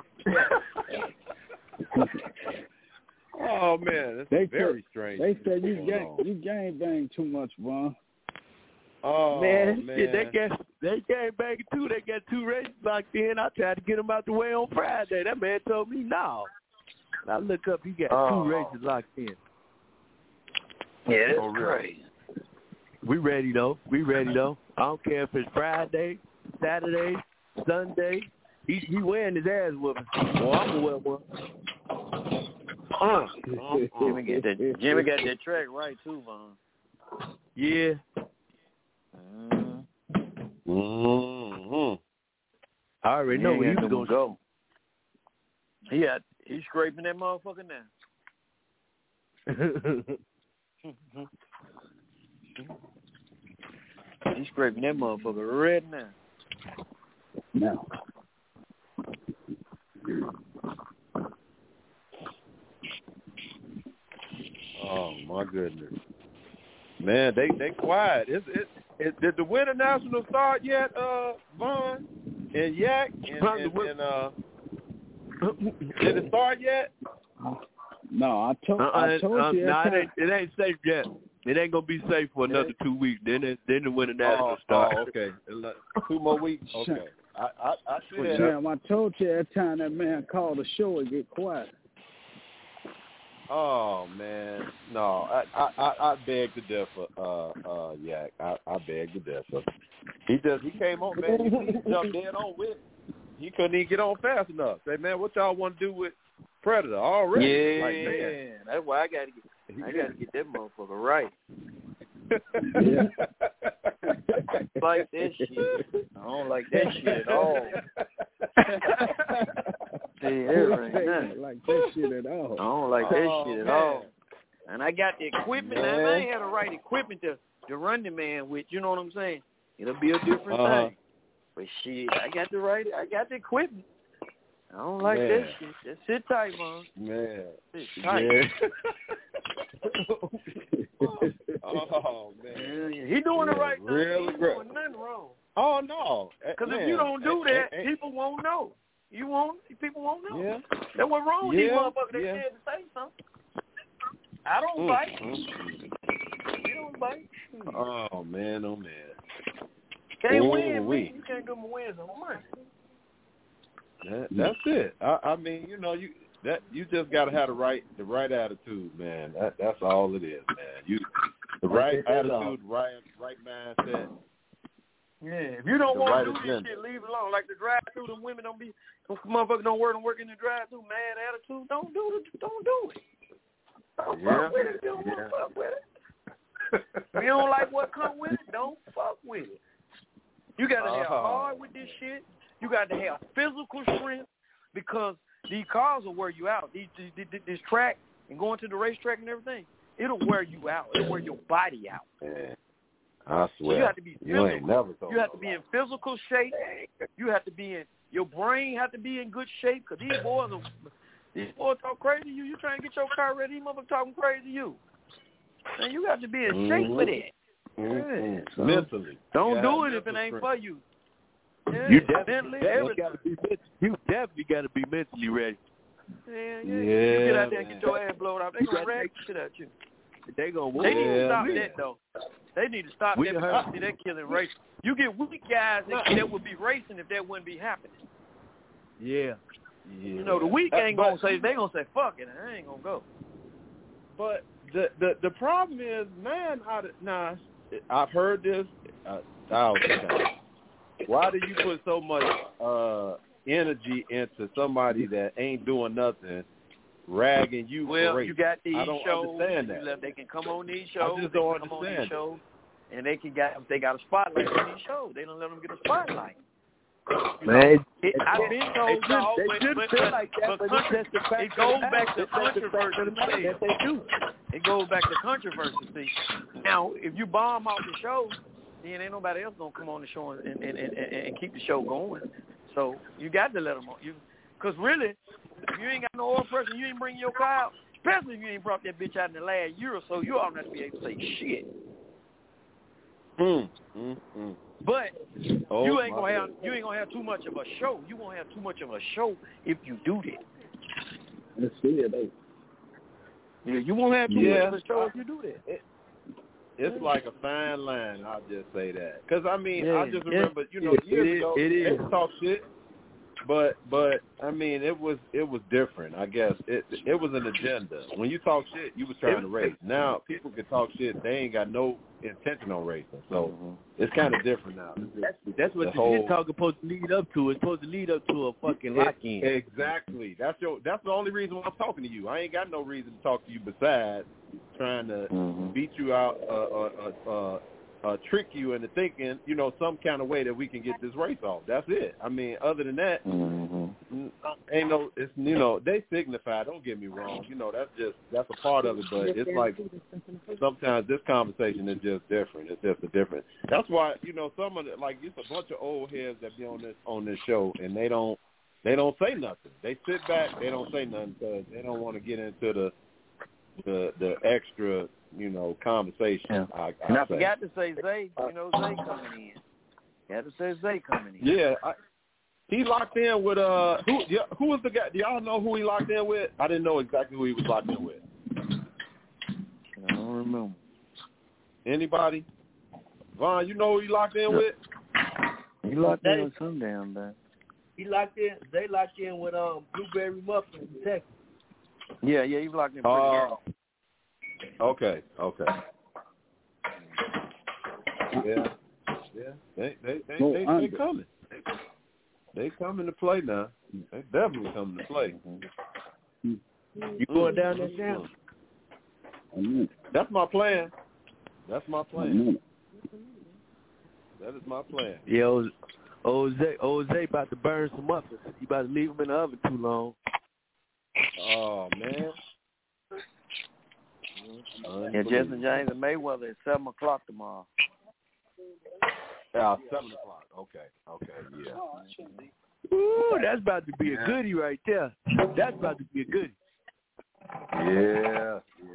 Oh, man, that's very strange. They said you gang bang too much, Vaughn. Oh, man. Yeah, they gang banging too. They got 2 races locked in. I tried to get them out the way on Friday. That man told me no. I look up, he got 2 races locked in. Yeah, that's crazy. We ready though. I don't care if it's Friday, Saturday, Sunday. He wearing his ass whooping. Well, I'm gonna wear one. Jimmy got that track right too, Vaughn. Yeah. I already know where he was gonna go. He's scraping that motherfucker now. He's scraping that motherfucker right now. No. Oh my goodness, man! They quiet. Did the Winter National start yet, Vaughn and Yak and did it start yet? No, I told you. No, it ain't safe yet. It ain't gonna be safe for another 2 weeks. Then the Winter National start. Oh, okay. 2 more weeks. Okay. I said. Sam, I told you that time that man called the show and get quiet. Oh man, no, I beg to differ, Yak. I beg to differ. He came on, man. He jumped dead on with it. He couldn't even get on fast enough. Say, man, what y'all want to do with Predator already? Yeah, like, man. That's why I gotta get that motherfucker right. Yeah. Like that shit. I don't like that shit at all. Like that shit at all. I don't like that shit at all. And I got the equipment. Now, I ain't had the right equipment to run the man with. You know what I'm saying? It'll be a different thing. But shit, I got the equipment. I don't like that shit. Just sit tight, man. Man. Sit tight. Yeah. Oh man. He doing the right thing. Really He ain't doing nothing wrong. Oh no. Because if you don't do that, people won't know. People won't know. Yeah. That's what's wrong with these motherfuckers. They scared to say something. I don't bite. You don't bite. Oh man. Can't win, man. You can't do my wins on money. That's it. I mean, you just gotta have the right attitude, man. That's all it is, man. The right attitude, right mindset. Yeah, if you don't want to do this shit, leave it alone. Like the drive-through, them women don't motherfuckers don't work in the drive-through. Mad attitude, don't do it. Don't fuck with it. Don't fuck with it. If you don't like what come with it, don't fuck with it. You got to have hard with this shit. You got to have physical strength because these cars will wear you out. This track and going to the racetrack and everything, it'll wear you out. It'll wear your body out. Yeah. I swear. So you have to be physical. You ain't never told you have to be in physical shape. You have to be in your brain have to be in good shape because these boys talk crazy to you. You trying to get your car ready, these motherfuckers talking crazy to you. And you got to be in shape for that. Yeah. So mentally. Don't do it if it ain't for you. Yeah. You definitely got to be mentally ready. Yeah. You get out there and get your ass blown out. They gonna rag the shit at you. They need to stop that though. They need to stop that because see that killing race. You get weak guys that would be racing if that wouldn't be happening. Yeah. You know the weak ain't gonna say they gonna say fuck it. I ain't gonna go. But the problem is, man. I've heard this 1,000 times. Why do you put so much energy into somebody that ain't doing nothing, ragging you for race? You got these I don't shows. understand that. They can come on these shows. I just don't understand shows, and they got a spotlight on these shows. They don't let them get a spotlight. Man, I've been told they shouldn't feel like that, but it goes back to controversy. It goes back to controversy. See, now if you bomb off the show, then ain't nobody else gonna come on the show and keep the show going. So you got to let them on. Because really, if you ain't got no oil pressure, you ain't bringing your car out. Especially if you ain't brought that bitch out in the last year or so, you ought not to be able to say shit. But you ain't gonna have too much of a show. You won't have too much of a show if you do that. Let's see it, though. Yeah, you won't have too much of a show if you do that. It's like a fine line. I'll just say that. Because I mean, I just remember, years ago, they would talk shit. But I mean, it was different. I guess it was an agenda. When you talk shit, you was trying to race. Now people can talk shit. They ain't got no intention on racing. So it's kind of different now. That's what the shit talk supposed to lead up to. It's supposed to lead up to a fucking lock-in. Exactly. That's the only reason why I'm talking to you. I ain't got no reason to talk to you besides trying to beat you out, trick you into thinking, some kind of way that we can get this race off. That's it. I mean, other than that, ain't no. It's they signify. Don't get me wrong. That's a part of it. But it's like sometimes this conversation is just different. It's just a different. That's why some of it's a bunch of old heads that be on this show, and they don't say nothing. They sit back. They don't say nothing because they don't want to get into the extra conversation. Yeah. And I forgot to say Zay. Zay coming in. Got to say Zay coming in. Yeah. He locked in with who was the guy? Do y'all know who he locked in with? I didn't know exactly who he was locked in with. I don't remember. Anybody? Vaughn, you know who he locked in with? He locked in with some damn man. They locked in with Blueberry Muffin in Texas. Yeah, he locked in pretty hard. Okay. Yeah. They coming. They coming to play now. They definitely coming to play. You going down there now? That's my plan. That is my plan. Yeah, old Zay about to burn some muffins. You about to leave them in the oven too long. Oh, man. Yeah, Justin James and Mayweather at 7 o'clock tomorrow. 7 o'clock. Okay, yeah. Ooh, that's about to be a goodie right there. That's about to be a goodie. Yeah.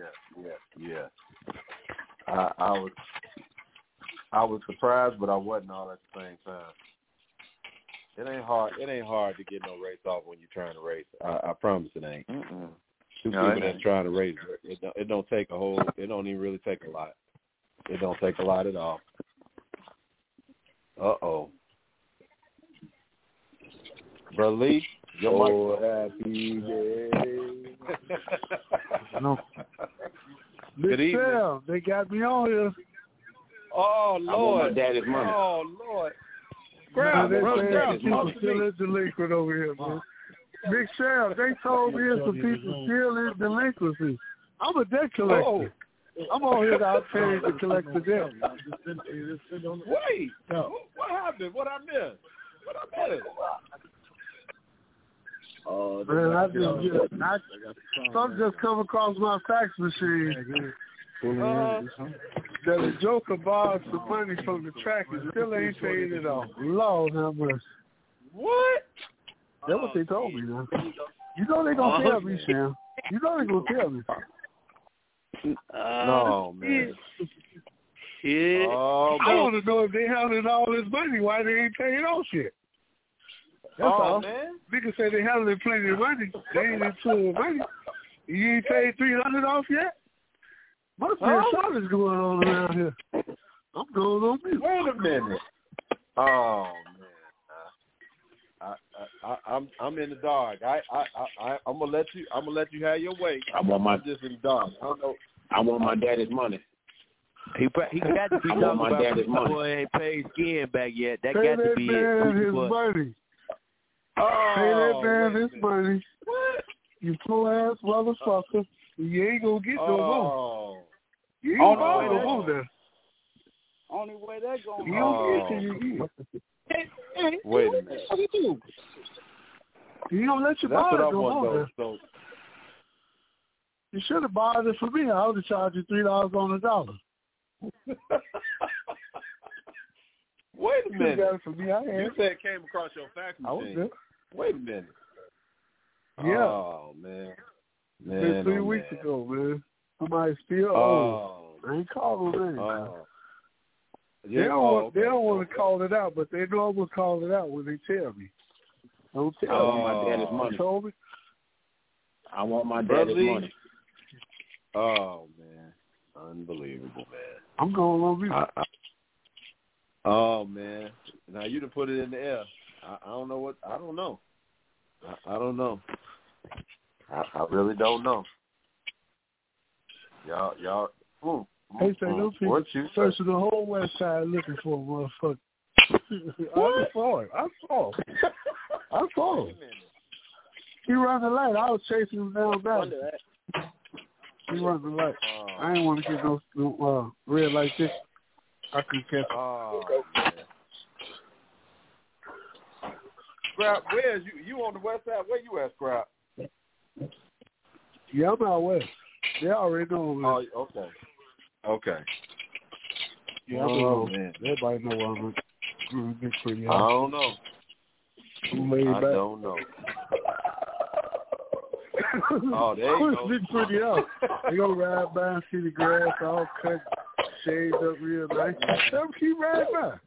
I was surprised, but I wasn't all at the same time. It ain't hard to get no race off when you're trying to race. I promise it ain't. Two people that's trying to race, it don't take a whole. It don't even really take a lot. It don't take a lot at all. Brother Lee, your happy day. Good evening. Sam, they got me on here. Oh, Lord. I want my daddy's money. Oh, Lord. People still in delinquent over here, man. Big Sam, they told me there's some people still in delinquency. I'm a debt collector. I'm on here to pay to collect the debt. Wait, what happened? What I missed? Man, some just come across my fax machine that a joker borrowed some money from the track and still ain't paying it off. Lord have mercy. What? That's what they told me, man. You know they gonna tell me, Sam. You know they gonna tell me. No, man. Yeah. I want to know if they handling all this money, why they ain't paying off shit. That's all. Man. Niggas say they handling plenty of money. They ain't into money. You ain't paid $300 off yet? Must be something's going on around here. I'm going on mute. Wait a minute. Oh man. I'm in the dark. I'm gonna let you have your way. I'm just in the dark. I want my daddy's money. He got to be talking about daddy's money. Boy ain't paid skin back yet. That got to be it. His money. Pay that man his money. What? You poor ass motherfucker. You ain't gonna get no more. You ain't gonna get no more there. Only way that going. You don't get till you get. Wait a minute. You don't let your borrow no more. So. You should have borrowed it for me. I would have charged you $3 on the dollar. Wait a minute. You got it for me. You said it came across your fax machine. Wait a minute. Yeah. Oh, man. It's 3 weeks ago, man. Somebody still owes. I ain't called them names. They don't want to call it out, but they know I'm going to call it out when they tell me. Don't tell me. I want my daddy's money. Told me. I want my daddy's money. Oh, man. Unbelievable, man. I'm going on mute. Oh, man. Now, you done put it in the air. I don't know what – I don't know. I don't know. I really don't know. Y'all They say those people searching the whole west side looking for a motherfucker. I saw him. He run the light. I was chasing him down back. He run the light. I didn't want to get no red light ticket. I couldn't catch him. Oh, man. Scrap, where's you on the west side? Where you at, Scrap? Yeah, I'm out west. They already know me. Oh, okay. Yeah, I know. Man. Everybody know where I'm Big Pretty. I don't know. I don't know. Oh, there you go. Big Pretty out. They gonna ride by and see the grass all cut, shaved up real nice. Them keep riding by.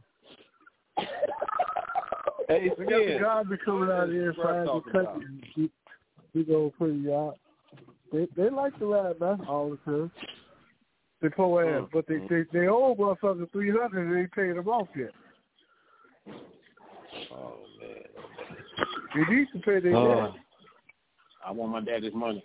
Hey, we got the guys be coming out here Friday to cut it. We go Pretty out. They like to ride by all the time. They pull ass, but they owe motherfucker $300 and they ain't paid them off yet. Oh man. They need to pay their debt. I want my daddy's money.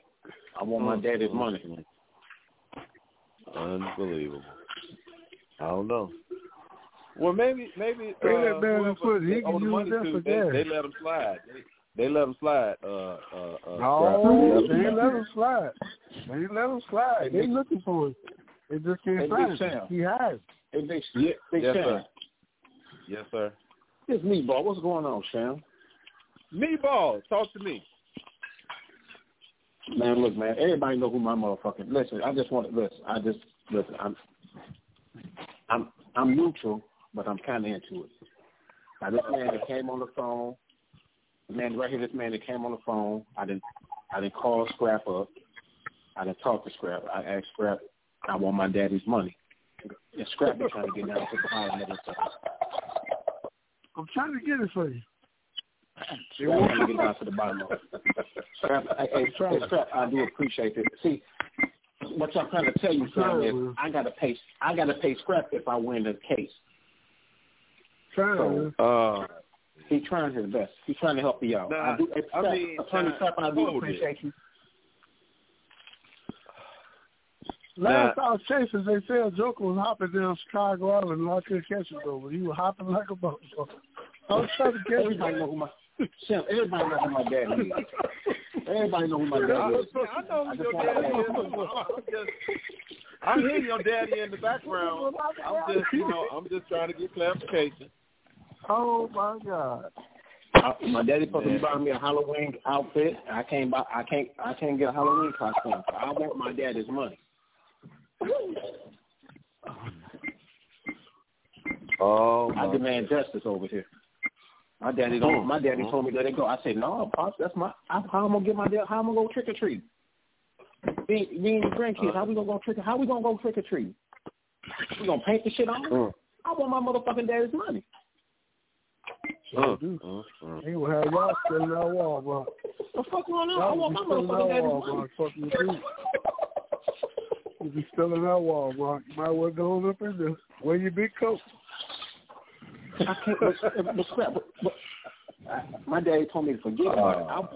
Unbelievable. I don't know. Well, maybe that man he can use that for gas. They let him slide. They let him slide. No, they ain't let him slide. They ain't let him slide. They looking for him. They just can't find him. He has. Big yes, Sam. Sir. Yes, sir. It's Meatball. What's going on, Sam? Meatball, talk to me. Man, look, man. Everybody know who my motherfucking. Listen, I just want to listen. Listen. I'm neutral, but I'm kind of into it. Now, this man that came on the phone. This man that came on the phone. I didn't call Scrap up. I didn't talk to Scrap. I asked Scrap, I want my daddy's money. And Scrap is trying to get down to the bottom of this. I'm trying to get it for you. Scrap trying to get down to the bottom of it. Scrap, Scrap, I do appreciate it. See, what I'm trying to tell you, Sam, is I gotta pay Scrap if I win the case. So, he's trying his best. He's trying to help you out. Attorney Scrap, I do appreciate you. Last I was chasing, they said Joker was hopping down Chicago Island and I couldn't catch him over. He was hopping like a boat. I was trying to catch everybody know who my everybody know who my daddy is. Everybody know who my daddy is. I know who your daddy is. I hear your daddy in the background. I'm just trying to get clarification. Oh my God. My daddy supposed to be buying me a Halloween outfit. I can't get a Halloween costume. So I want my daddy's money. I demand justice over here. My daddy told me let it go. I said, no, Pops, that's how I'm gonna get my dad. How I'm gonna go trick or treat? Me and the grandkids, how we gonna go trick or treat? We gonna paint the shit on? I want my motherfucking daddy's money. He will have y'all still in that wall, bro. What the fuck going on? I want my motherfucking daddy's money. Fuck you do. You be still in that wall, bro. You might well go up in there. Wear your big coat. I can't. But Scrap. My daddy told me to forget about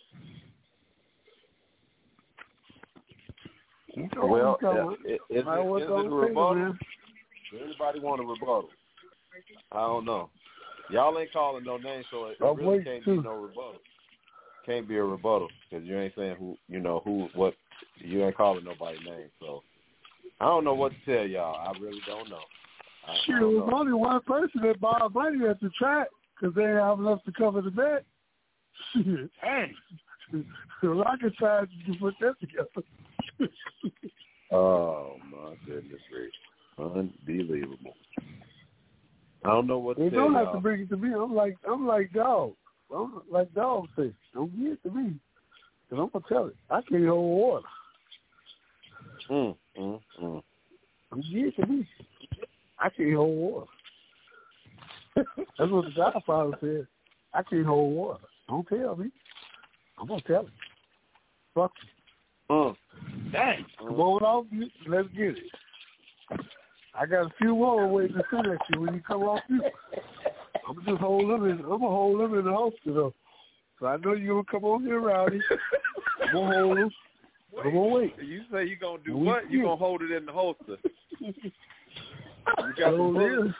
it. Well, is it a rebuttal? Does anybody want a rebuttal? I don't know. Y'all ain't calling no names, so it really can't be no rebuttal. Can't be a rebuttal because you ain't saying what. You ain't calling nobody's name, so I don't know what to tell y'all. I really don't know. There was only one person that borrowed money at the track because they didn't have enough to cover the bet. Shit, hey, rocket science to put that together. Oh my goodness gracious, unbelievable! I don't know what to tell y'all. They don't have to bring it to me. I'm like dog. I'm like dog say. Don't give it to me because I'm gonna tell it. I can't hold water. Don't give it to me. I can't hold water. That's what the Godfather said. I can't hold water. Don't tell me. I'm going to tell it. Fuck you. Dang. Come on off. Let's get it. I got a few more ways to send at you when you come off you. I'm going to hold them in the holster, though. So I know you're going to come on here, Rowdy. I'm going to hold them. I'm going to wait. You say you're going to do what? You're going to hold it in the holster. You got some bullets?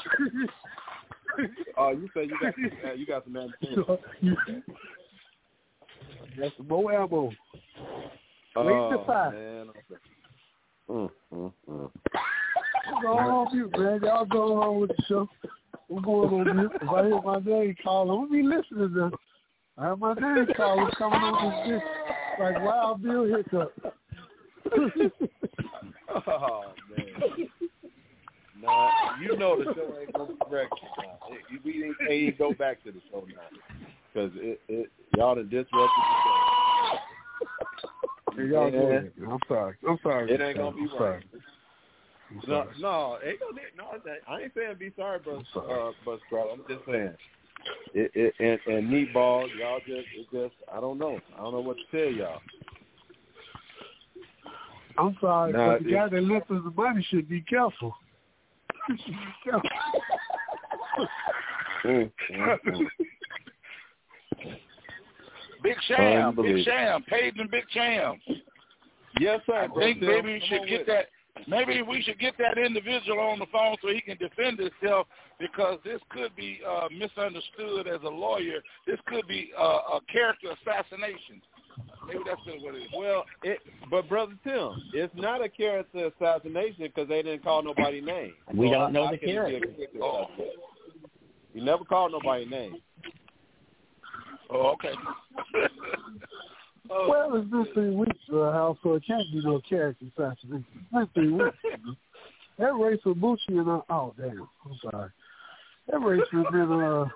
You say you got some ammunition. Got some more ammo. Wait to five. Man. I'm going on mute, man. Y'all going on with the show. I'm going on mute. If I hear my name call, I'm going to be listening to I have my name callers coming on this bitch like Wild Bill Hiccup. Oh, man. Nah, you know the show ain't going to be regular now. We can't even go back to the show now. Because y'all done disrupted the show. Hey, y'all go ahead. I'm sorry. It ain't going to be right. No, ain't gonna be, I ain't saying be sorry, Bus Scrub. I'm just saying. And neat balls, y'all just I don't know. I don't know what to tell y'all. I'm sorry, but the guy that lifts the money should be careful. Big Sham, Page and Big Sham. Yes, sir. I think maybe we should get that. Maybe we should get that individual on the phone so he can defend himself, because this could be misunderstood as a lawyer. This could be a character assassination. Maybe that's what it is. Well, but Brother Tim, it's not a character assassination because they didn't call nobody's name. We don't know the character. You never called nobody's name. Oh, okay. Well, it's been 3 weeks, Hal, so it can't be no character assassination. It's been 3 weeks. That race with Bucci and oh, damn, I'm sorry. That race has been,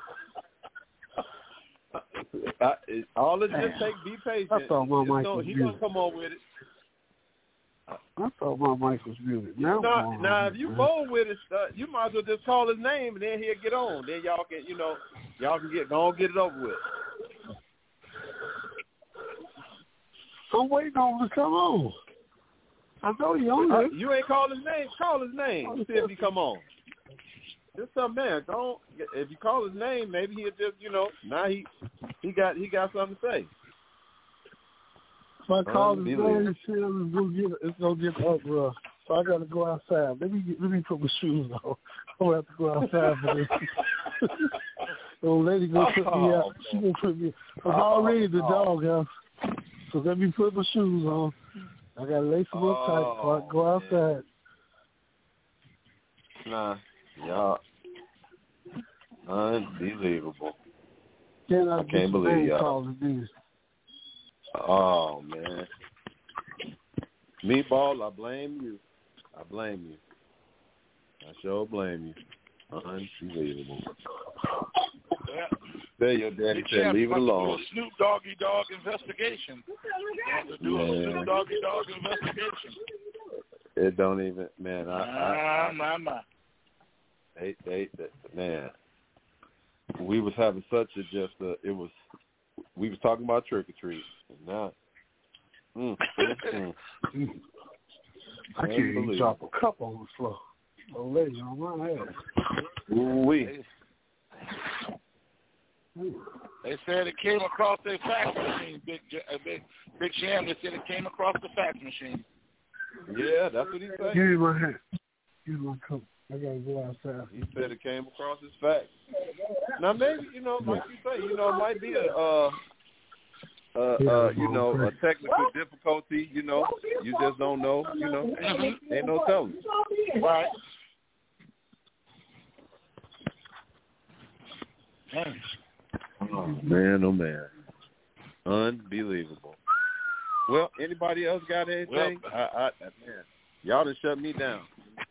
all it just takes, be patient. I thought my mic was He's muted. going to come on with it. I thought my mic was muted. Now if you roll with it, you might as well just call his name, and then he'll get on. Then y'all can, go on, get it over with. I'm waiting on him to come on. I know he on it. You ain't called his name. Call his name. See if he come on. Just some man. Don't. If you call his name, maybe he'll just, now he got something to say. If I call his name, it's gonna get uproar. So I gotta go outside. Let me put my shoes on. I'm gonna have to go outside for this. The old lady gonna put me out. She gonna put me. I'm already the doghouse. So let me put my shoes on. I gotta lace them up tight before I go outside. Nah, y'all. Unbelievable. I can't believe y'all. This. Oh, man. Meatball, I blame you. I sure blame you. Unbelievable. Yeah. There your daddy said, leave it alone. Snoop Doggy Dogg investigation. Snoop Doggy Dogg investigation. It don't even, man. Man. We was having such we was talking about trick or treat. Now, I can't even drop a cup on the floor. Oh, lady on my ass. They said it came across their fax machine, Big Sham. They said it came across the fax machine. Yeah, that's what he said. Give me my hat. Give me my coat. I gotta go outside. He said it came across his fax. Now maybe, like you say, it might be a technical difficulty, you just don't know, ain't no telling. Right. Oh, man, unbelievable. Well, anybody else got anything? Man, y'all done shut me down.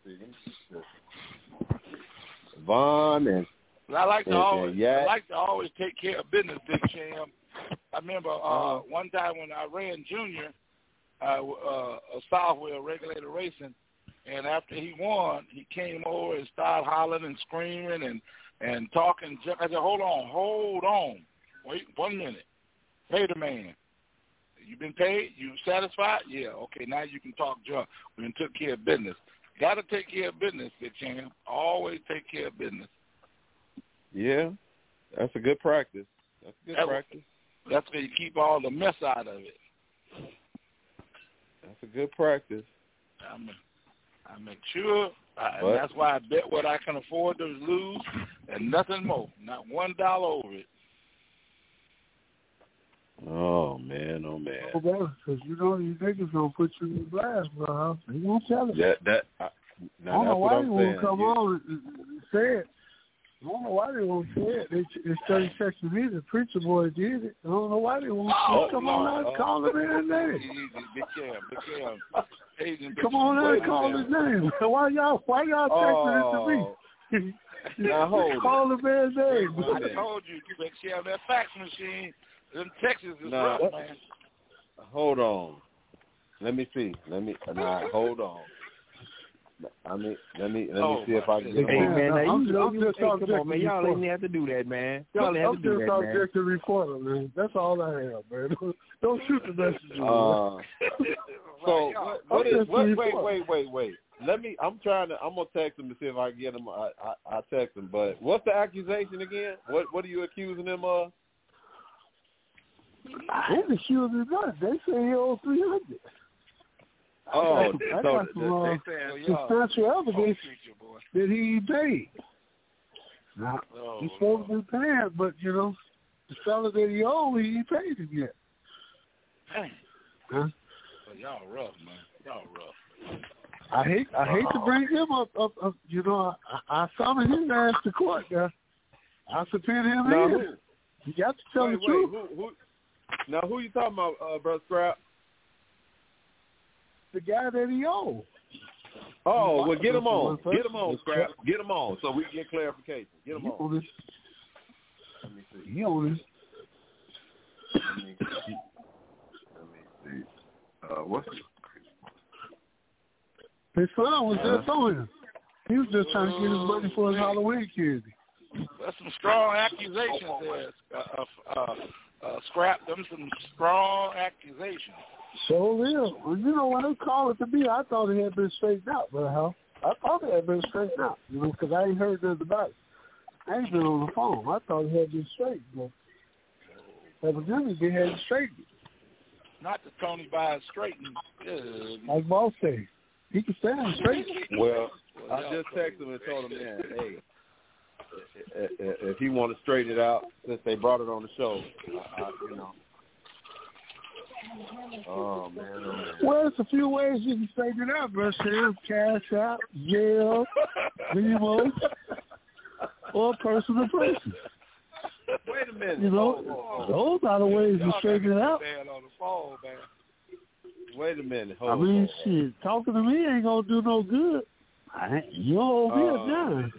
Vaughn and I like to always take care of business, Big Sham. I remember one time when I ran junior, Southwell regulated racing, and after he won, he came over and started hollering and screaming and talking. I said, hold on. Wait 1 minute. Pay the man. You been paid? You satisfied? Yeah. Okay, now you can talk junk. We done took care of business. Got to take care of business, Big Sham. Always take care of business. Yeah, that's a good practice. That's where you keep all the mess out of it. That's a good practice. I make sure, and that's why I bet what I can afford to lose and nothing more. Not $1 over it. Oh, man. Because these niggas gonna put you in the blast, bro. They won't tell it. I don't know why he won't come on and say it. I don't know why they won't say it. They started texting me. The preacher boy did it. I don't know why they won't say it. Come on out and call him in his name. Come on out and call his name. Why y'all texting it to me? Now hold call the man's name. I told you, Big Chef, that fax machine, them Texas is rough, man. Hold on. Let me see. Hold on. Let me see if I can get Hey, man, I'm come on, man. Y'all ain't have to do that, man. Y'all have to do that, man. I'm just a reporter, man. That's all I have, man. Don't shoot the messages. So wait. I'm gonna text him to see if I can get him. I text him, but what's the accusation again? What are you accusing him of? They're accusing us. They say he owes $300. I got some substantial evidence that he paid. Now, he's supposed to be paying, but, the fella that he owed, he ain't paid him yet. Dang. Huh? Well, y'all rough, man. Y'all rough. I hate to bring him up. I summoned his ass to court, guy. I subpoenaed him in. You got to tell the truth. Now, who you talking about, Brother Scrap? The guy that he owed. Oh, well, get him on. Get him on, Scrap. Get him on so we can get clarification. Get him on. Let me see. He owns this. Let me see. What's it? His son was just on him. He was just trying to get his money for his Halloween candy. That's some strong accusations there, Scrap. Them some strong accusations. So real. Well, when they called it to me, I thought it had been straightened out, but I thought it had been straightened out, because I ain't heard nothing about it. I ain't been on the phone. I thought it had been straightened, but evidently they had it straightened. Not the Tony Bias straightened. Like Boss said, he can stand straight. Well, I just texted him and told him, man, hey, if he want to straighten it out, since they brought it on the show, Oh, man. Well, there's a few ways you can straighten it out, bro. Cash out, jail, Venmo, or person to person. Wait a minute. Those are the ways to straighten it out. Wait a minute. Shit, talking to me ain't going to do no good. You owe me a dime.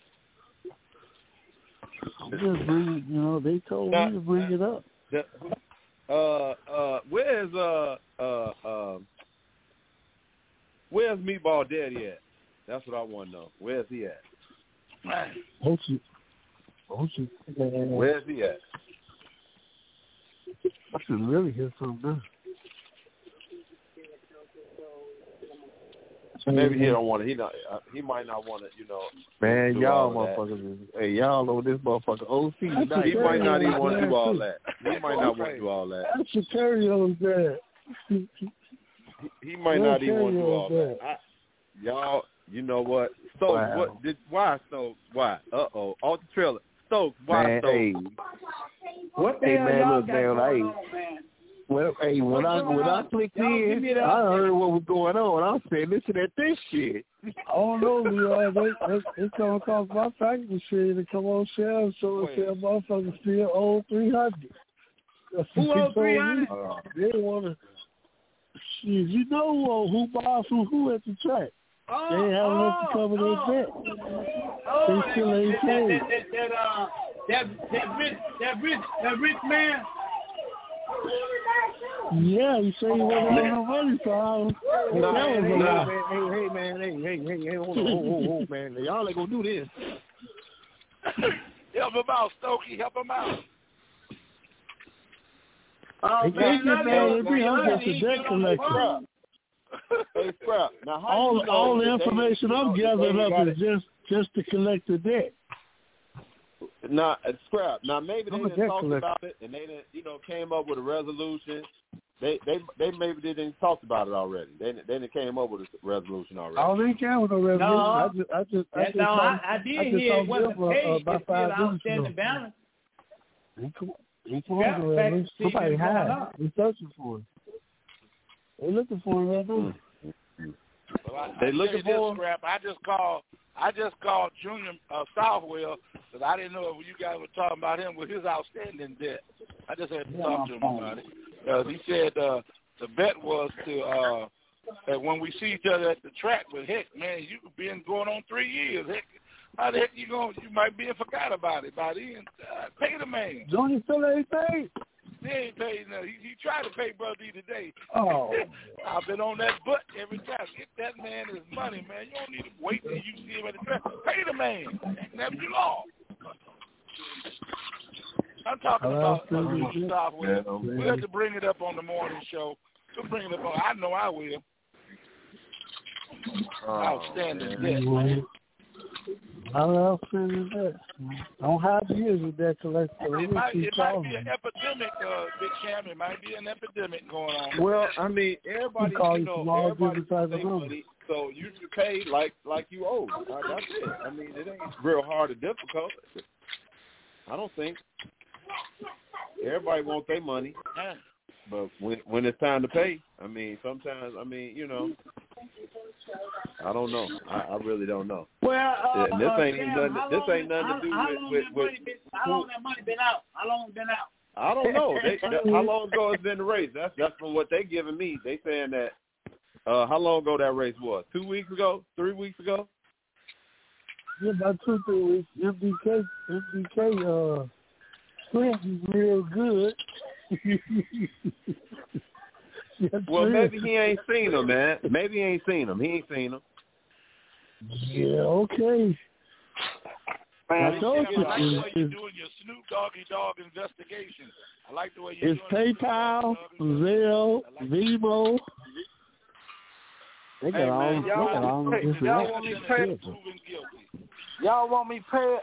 I'm just bringing, they told me to bring it up. Where's Meatball Daddy at? That's what I want to know. Where's he at? Where's he at? I should really hear something now. Maybe he don't want to. He might not want to. Man, y'all motherfuckers. Hey, y'all know this motherfucker OC. He might not even want to do all that. He might not want to do all that. That's Ontario's dad. He might not even want to do all that. Y'all, you know what? Stokes, why Stokes? Why? Off the trailer. Stokes, why man, Stokes? Hey. What the hell y'all got going on, man? Well, hey, when I clicked in, I heard what was going on. I said, listen at this shit. I don't know, Leon. It's going to cost my fax machine to come on shelves so it says motherfuckers still owe $300. Who owes $300? They want to. Shit, you know who buys from who at the track. They ain't have enough to cover their debt. They still ain't paid. That rich man. Yeah, he said he wasn't having no money, so Hey, man, hold on, man. Y'all ain't gonna do this. Help him out, Stokey. Help him out. They can't get mad at me. I'm just a debt collector. Hey, Scrap. Now, all the information I'm gathering up is just to collect the debt. Now, Scrap. Now, maybe they didn't talk about it, and they didn't, came up with a resolution. They maybe they didn't talk about it already. They didn't came up with a resolution already. Oh, they came with a resolution. I did hear it wasn't paid. It's still outstanding balance. Somebody hide. We're searching for it. They're looking for it right now. They looking for Scrap. I I just called Junior Southwell because I didn't know if you guys were talking about him with his outstanding debt. I just had to talk to him about it. He said the bet was to that when we see each other at the track, but heck, man, you've been going on 3 years. Heck, how the heck you might be forgot about it by then. Pay the man. Junior still ain't paid. He ain't paid nothing. He tried to pay Brother D today. Oh. I've been on that butt every time. Get that man his money, man. You don't need to wait till you see him at the track. Pay the man. Never you lost. I'm talking about Southwell. We have to bring it up on the morning show. We'll bring it up on. I know I will. Outstanding debt. How outstanding that? Don't have years with that collector. It might be an epidemic, Big Cam. It might be an epidemic going on. Well, I mean, everybody, everybody pay money, so you should pay like you owe. That's it. I mean, it ain't real hard or difficult. I don't think. Everybody wants their money. But when it's time to pay, I mean, sometimes, I mean, I don't know. I really don't know. Well, this ain't nothing to do with how long that money been out? How long it been out? I don't know. How long ago has been the race? That's from what they giving me. They saying that how long ago that race was? 2 weeks ago? 3 weeks ago? Yeah, about 2-3 weeks. MDK strength is real good. Well, maybe he ain't seen him, man. Maybe he ain't seen him. He ain't seen him. Yeah, okay. Man, I like the way you're doing your Snoop Doggy Dogg investigation. I like the way you're doing it. It's PayPal, Zelle, Venmo. They got all y'all want me paid? Y'all want me paid?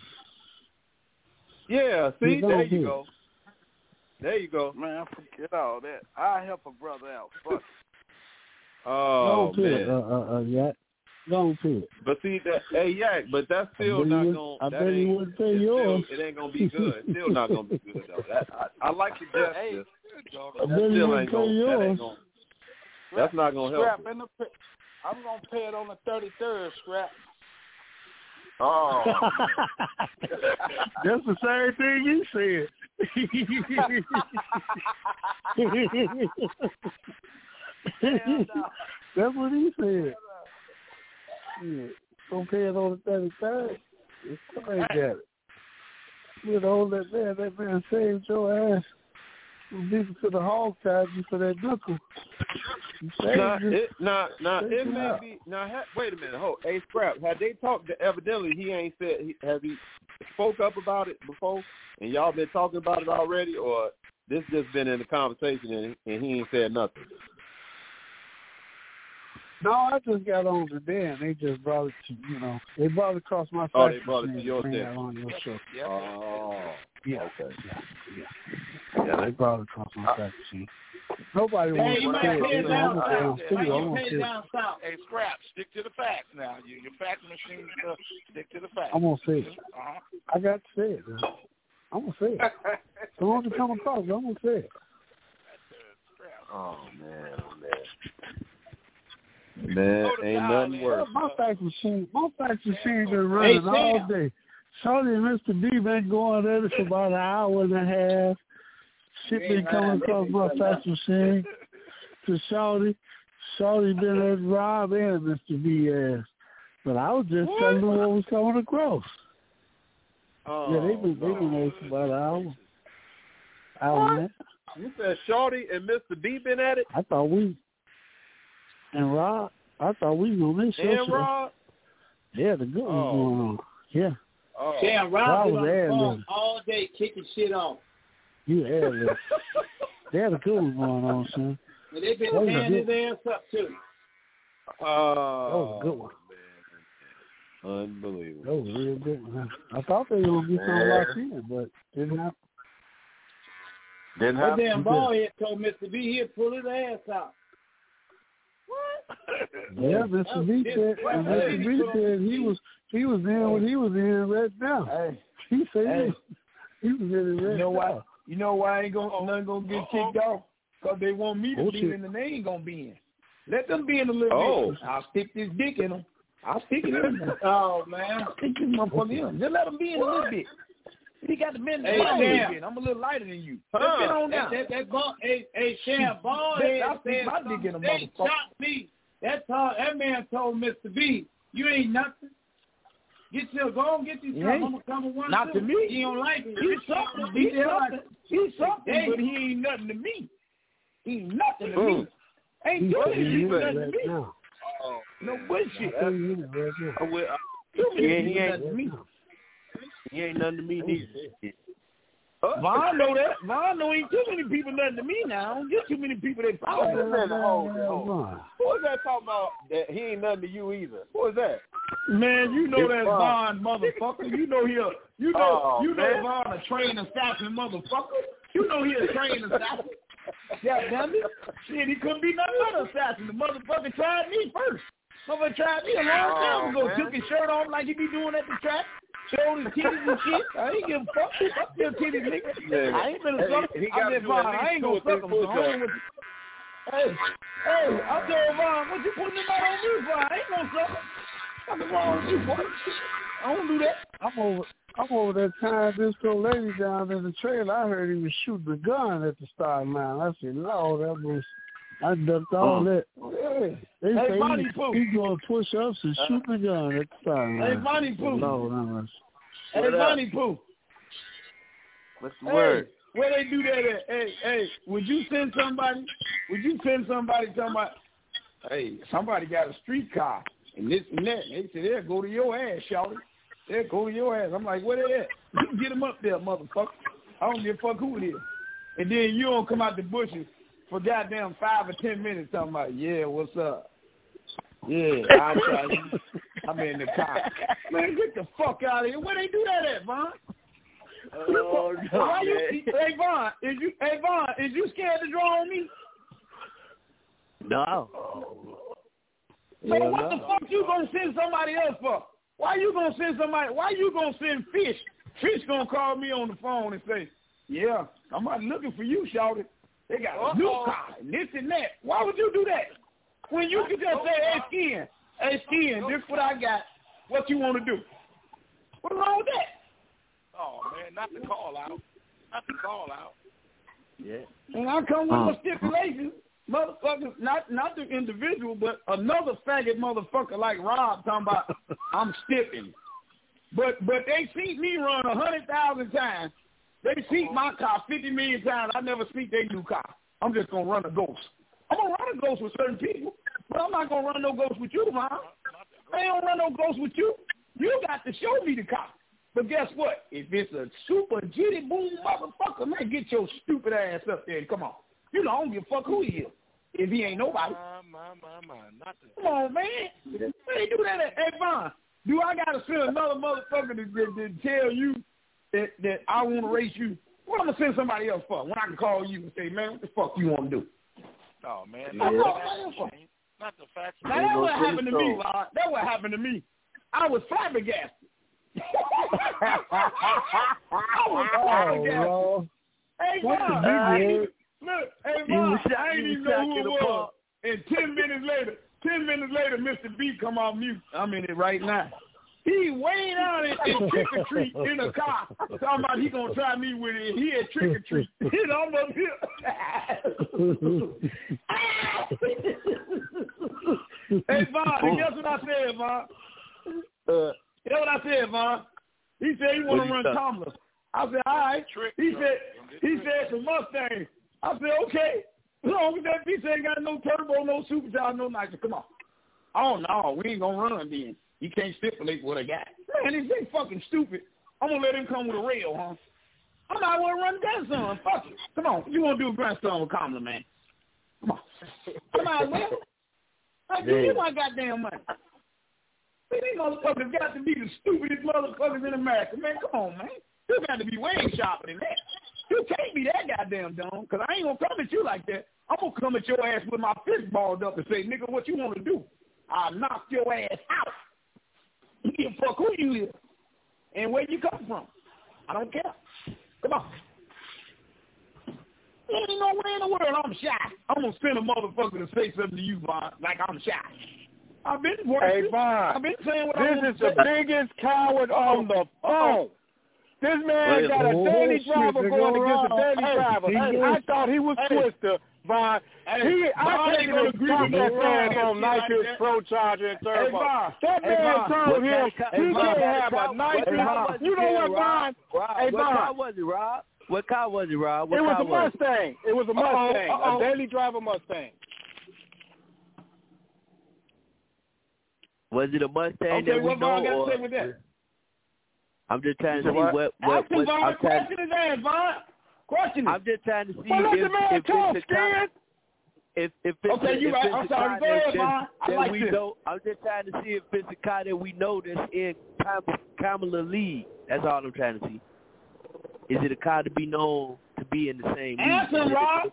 Yeah, see, there you go. There you go. Man, forget all that. I'll help a brother out. Fuck. Oh, man. Yeah. Don't pay it. But see, but that's still not going to... I bet you wouldn't pay yours. It ain't going to be good. It's still not going to be good, though. I like the justice. I bet you wouldn't pay yours. That's not going to help. I'm going to pay it on the 33rd, Scrap. Oh. That's the same thing you said. That's what he said. Yeah. Don't pay it on the 33rd. It's still ain't got it. That man saved your ass from beating to the hog tied you for that knuckle. It may be. Wait a minute. Hey, Scrap, had they talked to, evidently he ain't said, has he spoke up about it before and y'all been talking about it already, or this just been in the conversation and he ain't said nothing? No, I just got on today and they just brought it to, they brought it across my face. Oh, they brought it to your desk. On your show. Oh, yeah. Okay. Yeah, they brought it across my face. Nobody wants to pay it down south. Hey, Scrap, stick to the facts now. Your fax machine, stick to the facts. I'm going to say it. I got to say it. I'm going to say it. As long as it come across, I'm going to say it. Oh, man. Man, ain't nothing worse. My fax machine been running all day. Shorty and Mr. B been going at it for about an hour and a half. Shit been coming across my fax machine to Shorty. Shorty been at Rob and Mr. B ass. But I was just telling them what was coming across. Yeah, they been there for about an hour. You said Shorty and Mr. B been at it? I thought we was on this show. And Rob? Yeah, the good one going on. Yeah. Oh. Damn, Rob was on the phone all day kicking shit off. You had they had a good one going on, son. And they been tearing his ass up, too. That was a good one. Man. Unbelievable. That was a real good one. I thought they were going to get something locked in, but didn't happen. That damn ball head told Mr. B he'd pull his ass out. Yeah, Mr. B said he was in what he was in right now. Hey, he said he was in it right now. You know why ain't nothing gonna get kicked off? Because they want me to be in and they ain't gonna be in. Let them be in a little bit. I'll stick this dick in them. I'll stick it in. Oh, man. I'll stick this motherfucker in. Just let him be in a little bit. He got to bend the line a little bit. I'm a little lighter than you. Just bend on down. Sam, bald head said my dick in a they motherfucker. shot me. That man told Mr. B, you ain't nothing. Go on, get you something. I'm going to come with one. Not to me. He don't like it. He's something. He's something, but he ain't nothing to me. He ain't nothing to me. Ain't doing it. Nothing to me. No bullshit. He ain't nothing to me neither. Vaughn know that. Vaughn know ain't too many people nothing to me now. I don't get too many people that follow me. Who is that talking about that he ain't nothing to you either? Who is that? Man, you know that's Vaughn, motherfucker. You know Vaughn a trained assassin, motherfucker. You know he a trained assassin. Yeah, damn it. Shit, he couldn't be nothing but an assassin. The motherfucker tried me first. Motherfucker tried me a long time ago. Took his shirt off like he be doing at the track. Showed his titties and shit. I ain't give a fuck. Fuck your titties, nigga. Yeah. I ain't gonna suck him. I said, Vaughn, I ain't gonna suck him. Hey, I told Vaughn, what you putting him out on me for? I ain't gonna suck him. What's wrong with you, boy? I don't do that. I'm over that time disco lady down in the trailer. I heard he was shooting a gun at the start line. I said, Lord, that was... I ducked all that. Yeah. They say Money Pooh. He's doing push-ups and shooting a gun at the start line. Hey, Money Pooh. Lord, hey, Money Pooh. What's the word? Where they do that at? Hey, would you send somebody talking about, hey, somebody got a street car and this and that? And they said, they'll go to your ass, shawty. They'll go to your ass. I'm like, where they at? You can get them up there, motherfucker. I don't give a fuck who it is. And then you don't come out the bushes for goddamn 5 or 10 minutes talking about, yeah, what's up? Yeah, I'm in the car. Man, get the fuck out of here. Where they do that at, Vaughn? Oh, no, Why you, hey, Vaughn, is you scared to draw on me? No. So what the fuck you gonna send somebody else for? Why you gonna send somebody? Why you gonna send Fish? Fish gonna call me on the phone and say, yeah, I'm not looking for you, shawty. They got a new car and this and that. Why would you do that? When you could just say, hey, Skin, this what I got. What you want to do? What's wrong with that? Oh, man, not the call out. Yeah. And I come with my stipulations. Motherfuckers, not the individual, but another faggot motherfucker like Rob talking about I'm stipping. But they see me run 100,000 times. They see my car 50 million times. I never see their new car. I'm just going to run a ghost. I'm going to run a ghost with certain people, but I'm not going to run no ghost with you, man. I ain't going to run no ghost with you. You got to show me the car. But guess what? If it's a super jitty boom motherfucker, man, get your stupid ass up there and come on. You know, I don't give a fuck who he is. If he ain't nobody. Come on, man. They do that. Hey, Vaughn, do I got to send another motherfucker to tell you that I want to race you? What I'm going to send somebody else for when I can call you and say, man, what the fuck you want to do? Oh, man. Not the facts. Now, that's what happened to me, Vaughn. That's what happened to me. I was flabbergasted. Hey, Vaughn. Look, hey, Vaughn, I ain't even know who it was. And 10 minutes later, Mr. B come off mute. I'm in it right now. He way down in trick or treat in a car. Talking about he gonna try me with it. He had trick or treat. He's almost here. Hey, Vaughn, guess what I said, Vaughn? Guess what I said, Vaughn? He said he want to run Kamala. I said, all right. He said some Mustang. I said, okay. As long as that bitch ain't got no turbo, no supercharger, no nicer. Come on. Oh, no, we ain't going to run then. You can't stipulate what I got. Man, this ain't fucking stupid. I'm going to let him come with a rail, huh? I'm not going to run grandson. Fuck it. Come on. You want to do a grandson with Kamala, man? Come on. Come on, man. I give you my goddamn money. Man, these motherfuckers got to be the stupidest motherfuckers in America. Man, come on, man. You got to be way sharper than that. You can't be that goddamn dumb, because I ain't going to come at you like that. I'm going to come at your ass with my fist balled up and say, nigga, what you want to do? I'll knock your ass out. You give a fuck who you is and where you come from. I don't care. Come on. There ain't no way in the world I'm shy. I'm going to send a motherfucker to say something to you, Vaughn, like I'm shy. I've been working. Hey, Vaughn. I've been saying what this is the biggest coward on the phone. This man got a daily driver going against a daily driver. I thought he was Twister, Vaughn. I take it to talk that fast on nitrous, pro charger, and turbo. That man told him he can't have a nitrous. You know what, Vaughn? Hey, Vaughn. What car was it, Rob? What car was it, Rob? It was a Mustang. It was a Mustang, a daily driver Mustang. Was it a Mustang that we know? Got to say with that? I'm just trying to see what I'm question his ass, Vaughn. Question. I'm just trying to see if it's okay, you right. I'm sorry. Go ahead, Vaughn. I like this. I'm just trying to see if it's a car that we know that's in Kamala League. That's all I'm trying to see. Is it a car to be known to be in the same league? Answer, Rob.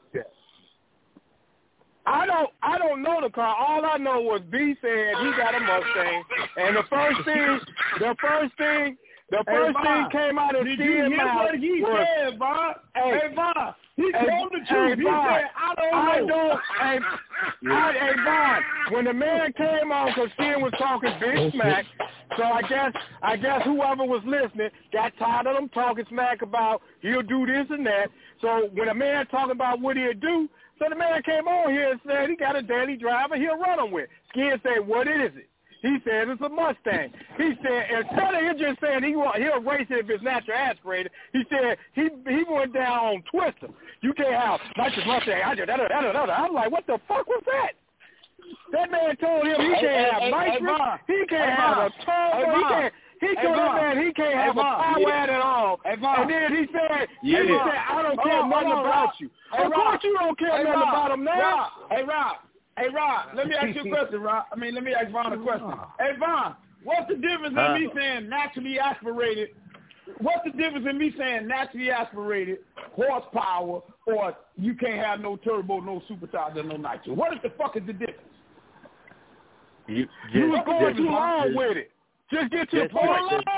I don't know the car. All I know was B said he got a Mustang, and the first thing came out of Steve's mouth. What he said, Bob? Hey, Bob. He told the truth. He said, I don't know. Hey, Bob. When the man came on, because Steve was talking big smack, so I guess whoever was listening got tired of them talking smack about he'll do this and that. So when a man talking about what he'll do, so the man came on here and said he got a daily driver he'll run him with. Skin said, what is it? He said it's a Mustang. He said, instead of him just saying he'll race it if it's natural aspirated, he said he went down on Twister. You can't have nitrous Mustang. I'm like, what the fuck was that? That man told him he can't have nitrous. He can't have a turbo. He told that man he can't have a power at all. And then he said, I don't care nothing about you. Of course you don't care nothing about him now. Hey, Rob, let me ask you a question, Rob. Let me ask Vaughn a question. Hey, Vaughn, what's the difference in me saying naturally aspirated? What's the difference in me saying naturally aspirated horsepower or you can't have no turbo, no supercharger, no nitro? What is the fuck is the difference? You were going too long with it. Just get your point.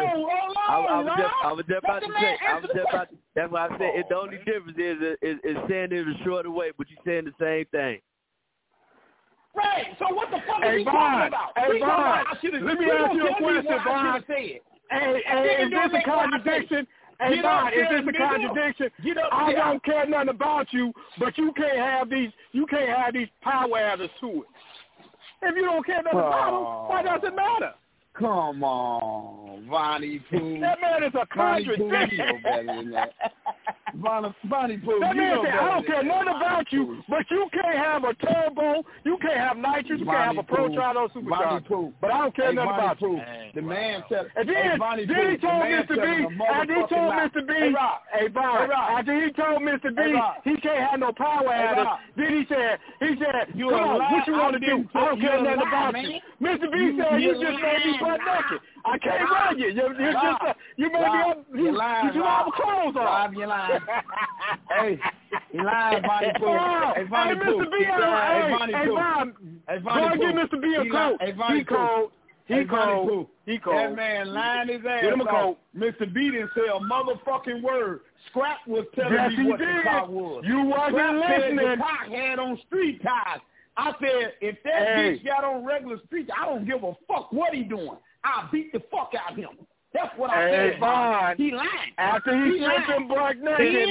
I was just about to say. That's why I said the only difference is saying it a shorter way, but you're saying the same thing. Right. So what the fuck are you talking about? Hey, Vaughn. Let me ask you a question, Vaughn. Hey, is this a contradiction? Hey, Vaughn, is this a contradiction? I don't care nothing about you, but you can't have these power adders to it. If you don't care nothing about them, why does it matter? Come on, Vonnie Pooh. That man is a contradiction. You know better than that. Vonnie Pooh, that man said, I don't care nothing about you, Pooh. but you can't have a turbo, you can't have nitrous, you can't have a pro charger supercharger. But I don't care nothing about you. The man said, and then he told Mr. B, after he told Mr. B, hey, Bob, after he told Mr. B he can't have no power adders, then he said, come on, what you want to do? I don't care nothing about you. Mr. B said, you just made me butt naked. I can't run you. You made me up. You should have clothes on. You're lying. Hey, you lying, Vonnie Pooh. Hey, Mr. B, hey, Vonnie give Mr. B a coat. He cold. That man lying his ass off. Mr. B didn't say a motherfucking word. Scrap was telling me what the car was. You wasn't listening. The car had on street tires. I said, if that bitch got on regular street, I don't give a fuck what he doing. I'll beat the fuck out of him. That's what I said. Vaughn, he lying. After he stripped him butt naked,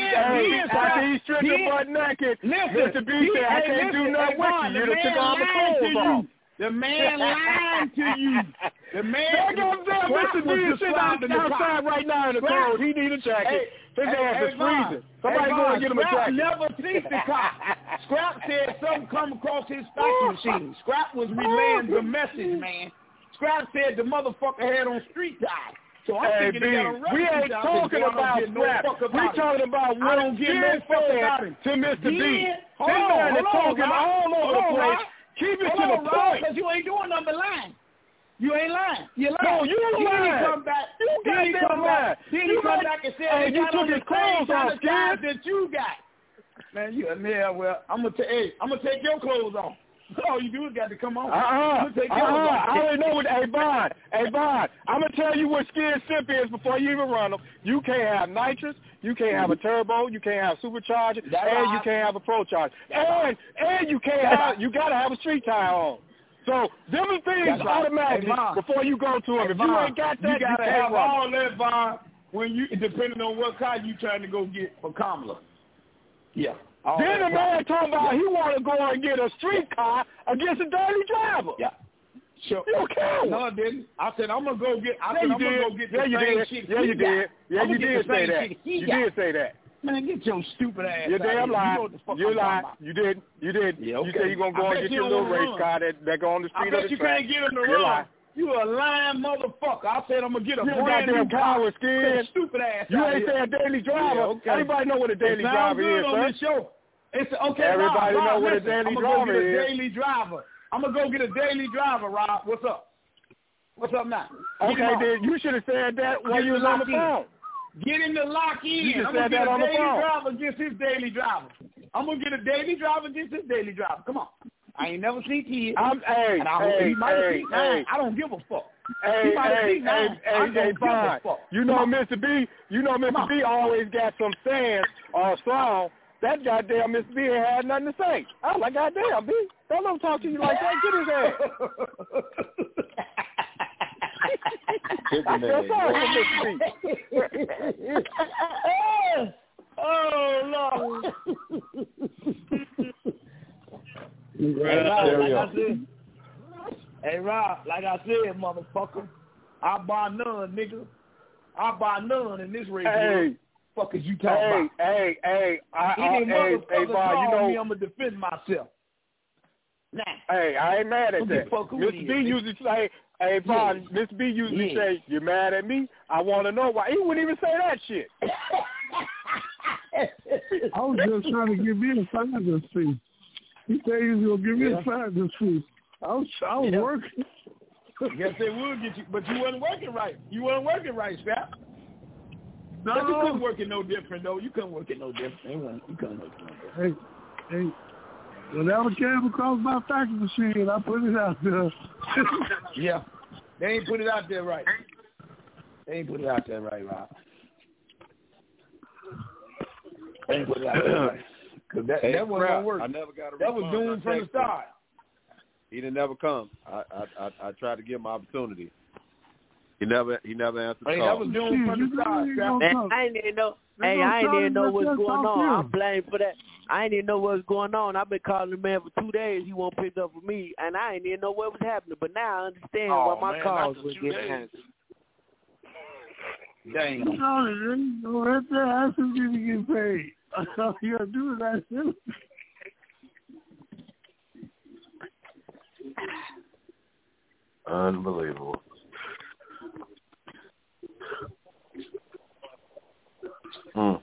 Mr. B said, I can't do nothing with you. You took all the clothes off. The man lying to you. The man Mr. B is sitting outside right now in the cold. He need a jacket. His ass is freezing. Somebody go and get him a jacket. Scrap never seen the cop. Scrap said something come across his stocking machine. Scrap was relaying the message, man. Scrap said the motherfucker had on street tires. So I'm thinking he got on we ain't talking about Scrap. We talking about what I don't get no fuck about him. To Mr. B. This man is talking all over the place. Keep it to the point. Because you ain't doing nothing but lying. You ain't lying. You're lying. No, you lying. Come back. Then he come back and said, you took his clothes off, Scott. That you got. Man, well, I'm gonna take your clothes off. All you do is got to come on. I already know what. Hey, Bond, I'm going to tell you what Skin Simp is before you even run them. You can't have nitrous. You can't have a turbo. You can't have supercharger. And you can't have a pro charger. And you can't have, you got to have a street tire on. So them things automatically before you go to him. If you ain't got that, you gotta have all that, Von. When you depending on what car you trying to go get for Kamala. Yeah. Then the man talking about he want to go and get a street car against a daily driver. Yeah. Sure. Okay. No, I didn't. I said I'm gonna go get. I'm gonna go get the same shit. Yeah, you did. Yeah, you did say that. You did say that. Man, get your stupid ass. You're damn lying. You lied. You did. Yeah, okay. You said you're gonna go and get your little race car that go on the street of the track. I bet you can't get him to run. You a lying motherfucker. I said I'm gonna get a brand new car with skin. Stupid ass. You ain't say a daily driver. Yeah, okay. Everybody know what a daily driver is, sir. Show. It's okay. Everybody know what a daily driver is. I'm gonna go get a daily driver. I'm gonna go get a daily driver, Rob. What's up? What's up now? Okay, then you should have said that while you was on the phone. Get him to lock in. You I'm gonna get a daily driver against his daily driver. I'm gonna get a daily driver against his daily driver. Come on. I ain't never seen kids. I don't give a fuck. Hey, fine. You know Mr. B. You know Mr. B always got some saying or song. That goddamn Mr. B ain't had nothing to say. I was like, goddamn, B. Don't let him talk to you like that. Get his ass. I feel sorry for Mr. B. Oh, Lord. Hey, Rob, like I said, motherfucker, I buy none, nigga. I buy none in this race. Hey. Fuck is you talking about? Hey, Bob, you know me, I'm going to defend myself. Nah. Hey, I ain't mad at that. Mr. B usually say, hey, Bob, Mr. B usually say, you mad at me? I want to know why. He wouldn't even say that shit. I was just trying to give me a finder's fee. He said he was going to give me a finder's fee. I was working. Yes, they would get you, but you wasn't working right. You wasn't working right, Scrap. No. But you couldn't work it no different, though. You couldn't work it no different. You couldn't work it no different. Hey, whenever came across my fax machine, I put it out there. Yeah. They ain't put it out there right. Rob. They ain't put it out there right. Because that wasn't going to work. I never got a that was doomed from the start. He didn't never come. I tried to give him an opportunity. He never answered the call. That was doomed from the start. Man, I didn't even know. Hey, I didn't even know what's going on. I'm blamed for that. I didn't even know what's going on. I've been calling the man for 2 days. He won't pick up for me, and I didn't even know what was happening. But now I understand why my calls were getting answered. Dang. No, right there, I should get paid. All you gotta do is ask him. Unbelievable. I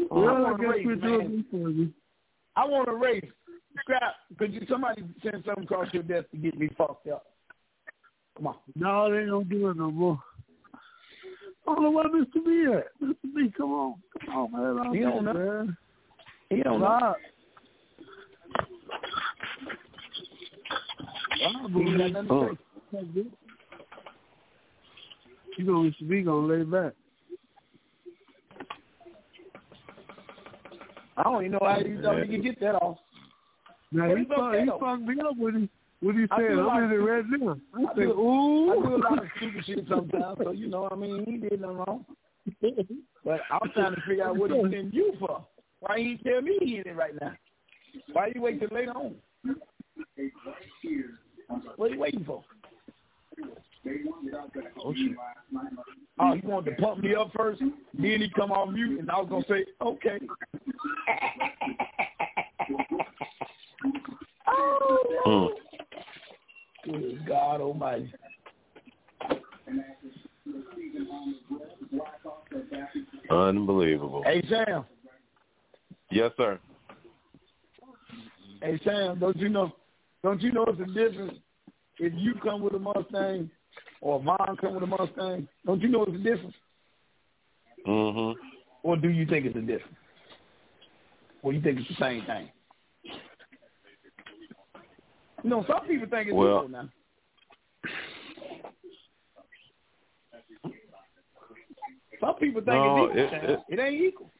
want to race. Scrap, could you somebody send something across your desk to get me fucked up? Come on. No, they don't do it no more. I don't know where Mr. B at. Mr. B, come on, man. He don't know. Man. He don't know. You know Mr. B gonna lay back. I don't even know how you can get that off. Now he fucked me up when he said, I'm in it right now. I said, ooh. I do a lot of stupid shit sometimes, so you know what I mean? He did nothing wrong. But I'm trying to figure out what he's sending you for. Why he tell me he in it right now? Why you wait till later on? What are you waiting for? Oh, shit. Oh, you wanted to pump me up first, then he come off mute, and I was going to say, okay. Oh, good God almighty. Unbelievable. Hey, Sam. Yes, sir. Hey, Sam, don't you know it's a difference if you come with a Mustang or Vaughn come with a Mustang? Don't you know it's a difference? Mm-hmm. Or do you think it's a difference? Or you think it's the same thing? You know, some people think it's equal now. Some people think it's equal. It ain't equal.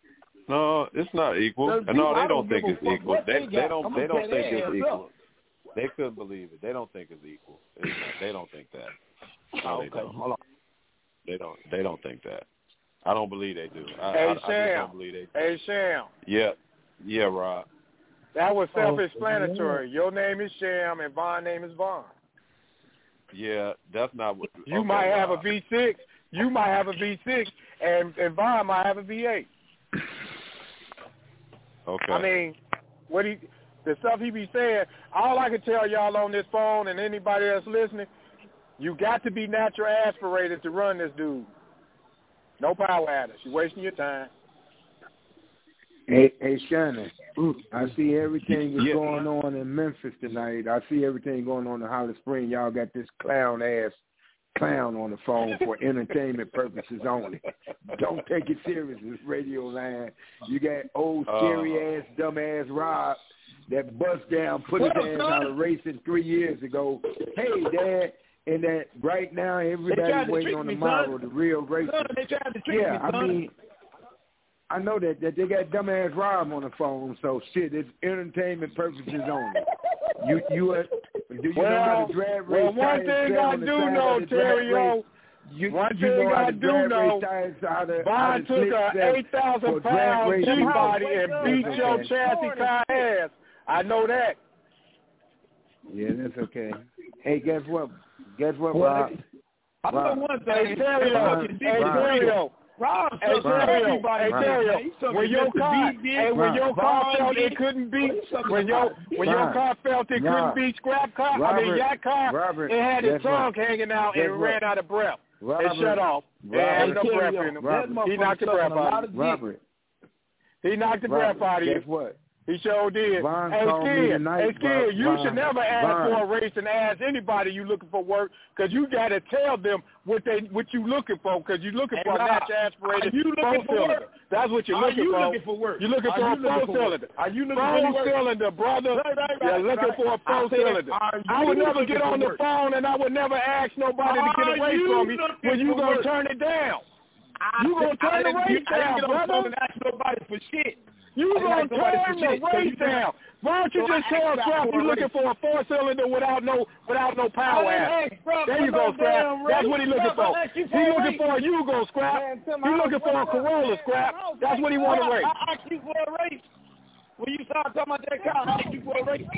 No, it's not equal. No, they don't think it's equal. They don't think it's equal. They couldn't believe it. They don't think it's equal. They don't think that. No, okay, hold on. They don't think that. I don't believe they do. Hey, I just don't believe they do. Hey, Sham. Yeah, Rob. That was self-explanatory. Your name is Sham and Von's name is Von. Yeah, that's not what. You might have a V6. You might have a V6, and Von might have a V8. Okay. I mean, the stuff he be saying, all I can tell y'all on this phone and anybody that's listening, you got to be natural aspirated to run this dude. No power adders. You're wasting your time. Hey, Shannon, I see everything that's going on in Memphis tonight. I see everything going on in Holly Springs. Y'all got this clown on the phone for entertainment purposes only. Don't take it serious, this radio line. You got old scary-ass, dumb-ass Rob that bust down, put his ass out of racing 3 years ago. Hey, Dad. And that right now everybody's waiting on tomorrow, the real race. I mean, I know that they got dumbass Rob on the phone, so shit, it's entertainment purposes only. Do you know how to drag race? Well, one thing I do know, Terrio. One thing I do know, Von took a 8,000-pound G-body and beat your chassis car ass. I know that. Yeah, that's okay. Hey, guess what, Rob? I know one thing. Hey, Terrio. Rob, when your car felt it couldn't beat, when your car felt it couldn't beat scrap car, yacht car, it had its tongue hanging out and it ran out of breath. It shut off. There ain't no breath in him. He knocked the breath out of you. He knocked the breath out of you. Guess what? He sure did. Hey, Skid, you should never ask for a race and ask anybody you looking for work, because you got to tell them what you looking for, because you looking for a natural aspirated four-cylinder. That's what you're looking for. Looking for work? You're looking for a four-cylinder. Are you looking for four-cylinder, brother? You're looking for a four-cylinder. I would never get on the phone, and I would never ask nobody to get away from me when you going to turn it down. You going to turn the race down, brother. I didn't ask nobody for shit. You going to turn the race down. Why don't you just tell Scrap you're looking for a four-cylinder without no power ass? There you go, Scrap. That's what he's looking for. He's looking for a Yugo, Scrap. He's looking for a Corolla, Scrap. That's what he want to race. I asked you for a race. When you started talking about that car, I asked you for a race.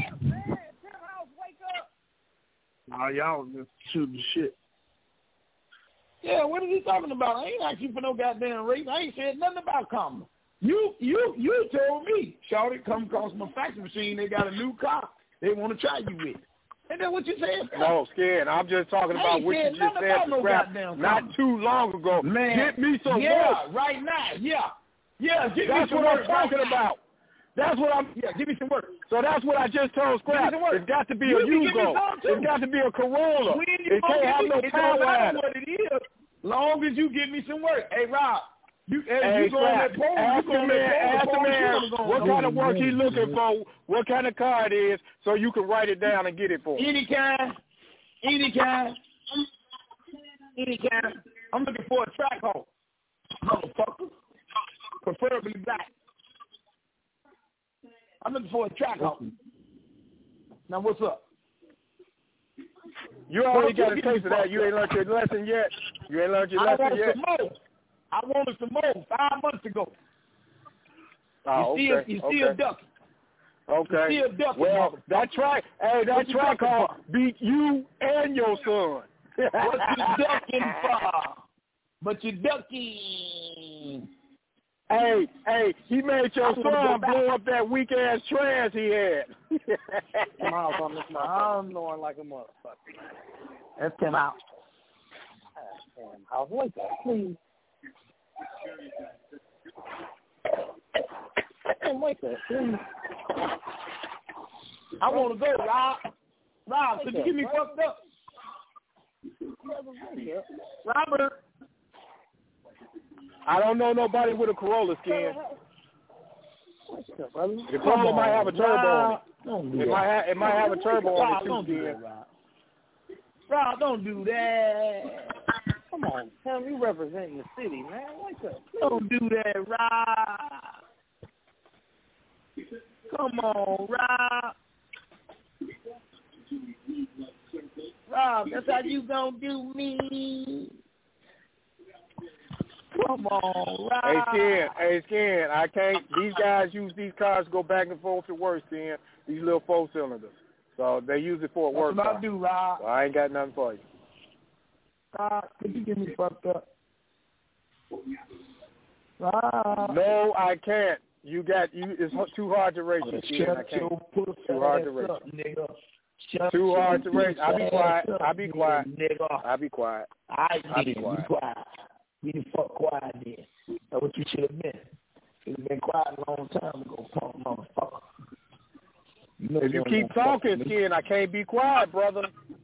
Oh, y'all just shooting shit. Yeah, what are you talking about? I ain't asked you for no goddamn race. I ain't said nothing about Kamala. You told me, Shawty, come across my fax machine. They got a new car they want to try you with. And then what you said? No, Skin. I'm just talking about what you just said to Scrap not too long ago. Man, get me some work. Right now. Yeah, give that's me some what work I'm talking about. That's what I'm. Yeah, give me some work. So that's what I just told Scrap. It's got to be a Yugo. It's got to be a Corolla. It can't have no power at it. What it is, long as you give me some work. Hey, Rob. Ask the man what kind of work he's looking for, what kind of car it is, so you can write it down and get it for him. Any kind. I'm looking for a track hole, motherfucker. Preferably black. I'm looking for a track hole. Now, what's up? You already got a taste of that. You ain't learned your lesson yet. I wanted some more 5 months ago. You still ducking. Okay. You still ducking. Well, that track car beat you and your son. What you ducking for? But you ducking. Hey, he made your son blow up that weak ass trash he had. I'm knowing like a motherfucker. Let's come out. I'll wait that, please. I want to go, Rob. Rob, could you get me fucked up? Robert. I don't know nobody with a Corolla, Skin. The Corolla might have a turbo on it. It might have a turbo on it too, Skin. Rob, don't do that. Come on, Tim, you representing the city, man. Wake up. Don't do that, Rob. Come on, Rob. Rob, that's how you gonna do me. Come on, Rob. Hey, Skin, I can't. These guys use these cars to go back and forth to work, Skin. These little 4-cylinders. So they use it for a work car. That's what I do, Rob. So I ain't got nothing for you. Rob, could you get me fucked up? Rob. No, I can't. It's too hard to race. Skin. I can't. Too hard to race. Too hard to race. I'll be quiet. I'll be quiet. I'll be quiet. I'll be quiet. Be the fuck quiet then. That's what you should have been. You've been quiet a long time ago, punk motherfucker. If you keep talking, Skin, I can't be quiet, brother.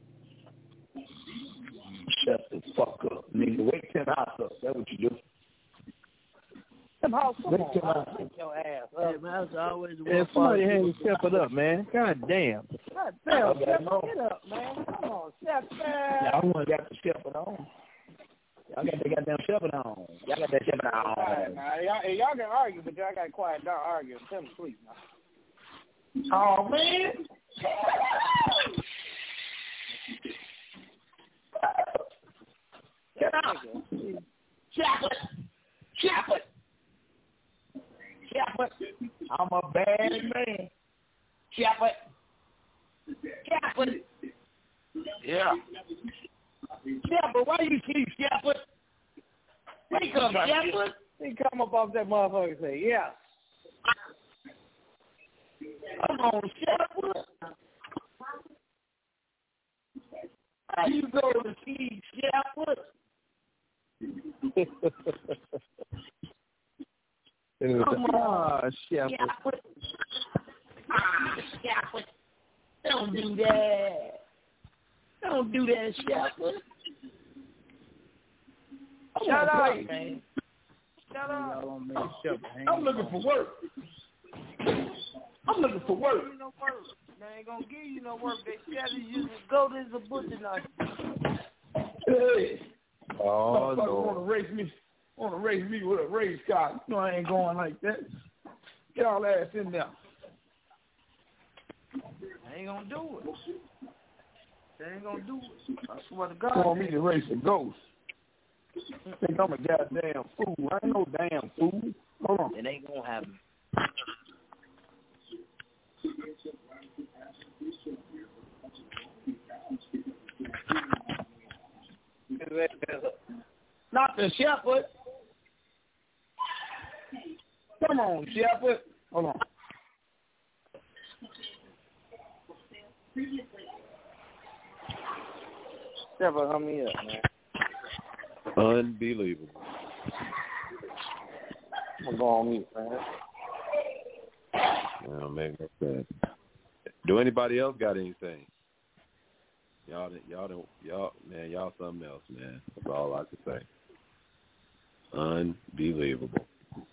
Shut the fuck up, nigga. Wake Tim House up. That's what you do. Tim House, come on. Wake your ass up. Man, that's always man, somebody had to step it up, man. God damn. God damn, step it up, man. Come on, step it. Y'all want got to step it on. Y'all got that goddamn shepherd on. Y'all got that shepherd on. Y'all can argue, but y'all got to quiet down arguing. Tell them sleep now. Oh, man. Get out. Shepherd. I'm a bad man. Shepherd. Yeah. Shepherd, why you sleep, Shepherd? Wake up, Shepherd. He come up off that motherfucker and say, yeah. Come on, Shepherd. How you go to sleep, Shepherd? Come on, Shepherd. Shepherd. Don't do that. Don't do that, Shepherd. Shut up, man. Shut up. I'm looking for work. I'm looking for work. No work. They ain't gonna give you no work. They said you just go to the butcher knife. Hey. Oh, no. Want to race me with a race car. No, I ain't going like that. Get all ass in there. They ain't gonna do it. They ain't gonna do it. I swear to God. You want me to race a ghost? Think I'm a goddamn fool. I ain't no damn fool. Hold on. It ain't gonna happen. Not the shepherd. Come on, shepherd. Hold on. Shepherd, hung me up, man. Unbelievable. I'm gonna go on mute, man. Well, maybe that's that. Do anybody else got anything? Y'all something else, man. That's all I can say. Unbelievable.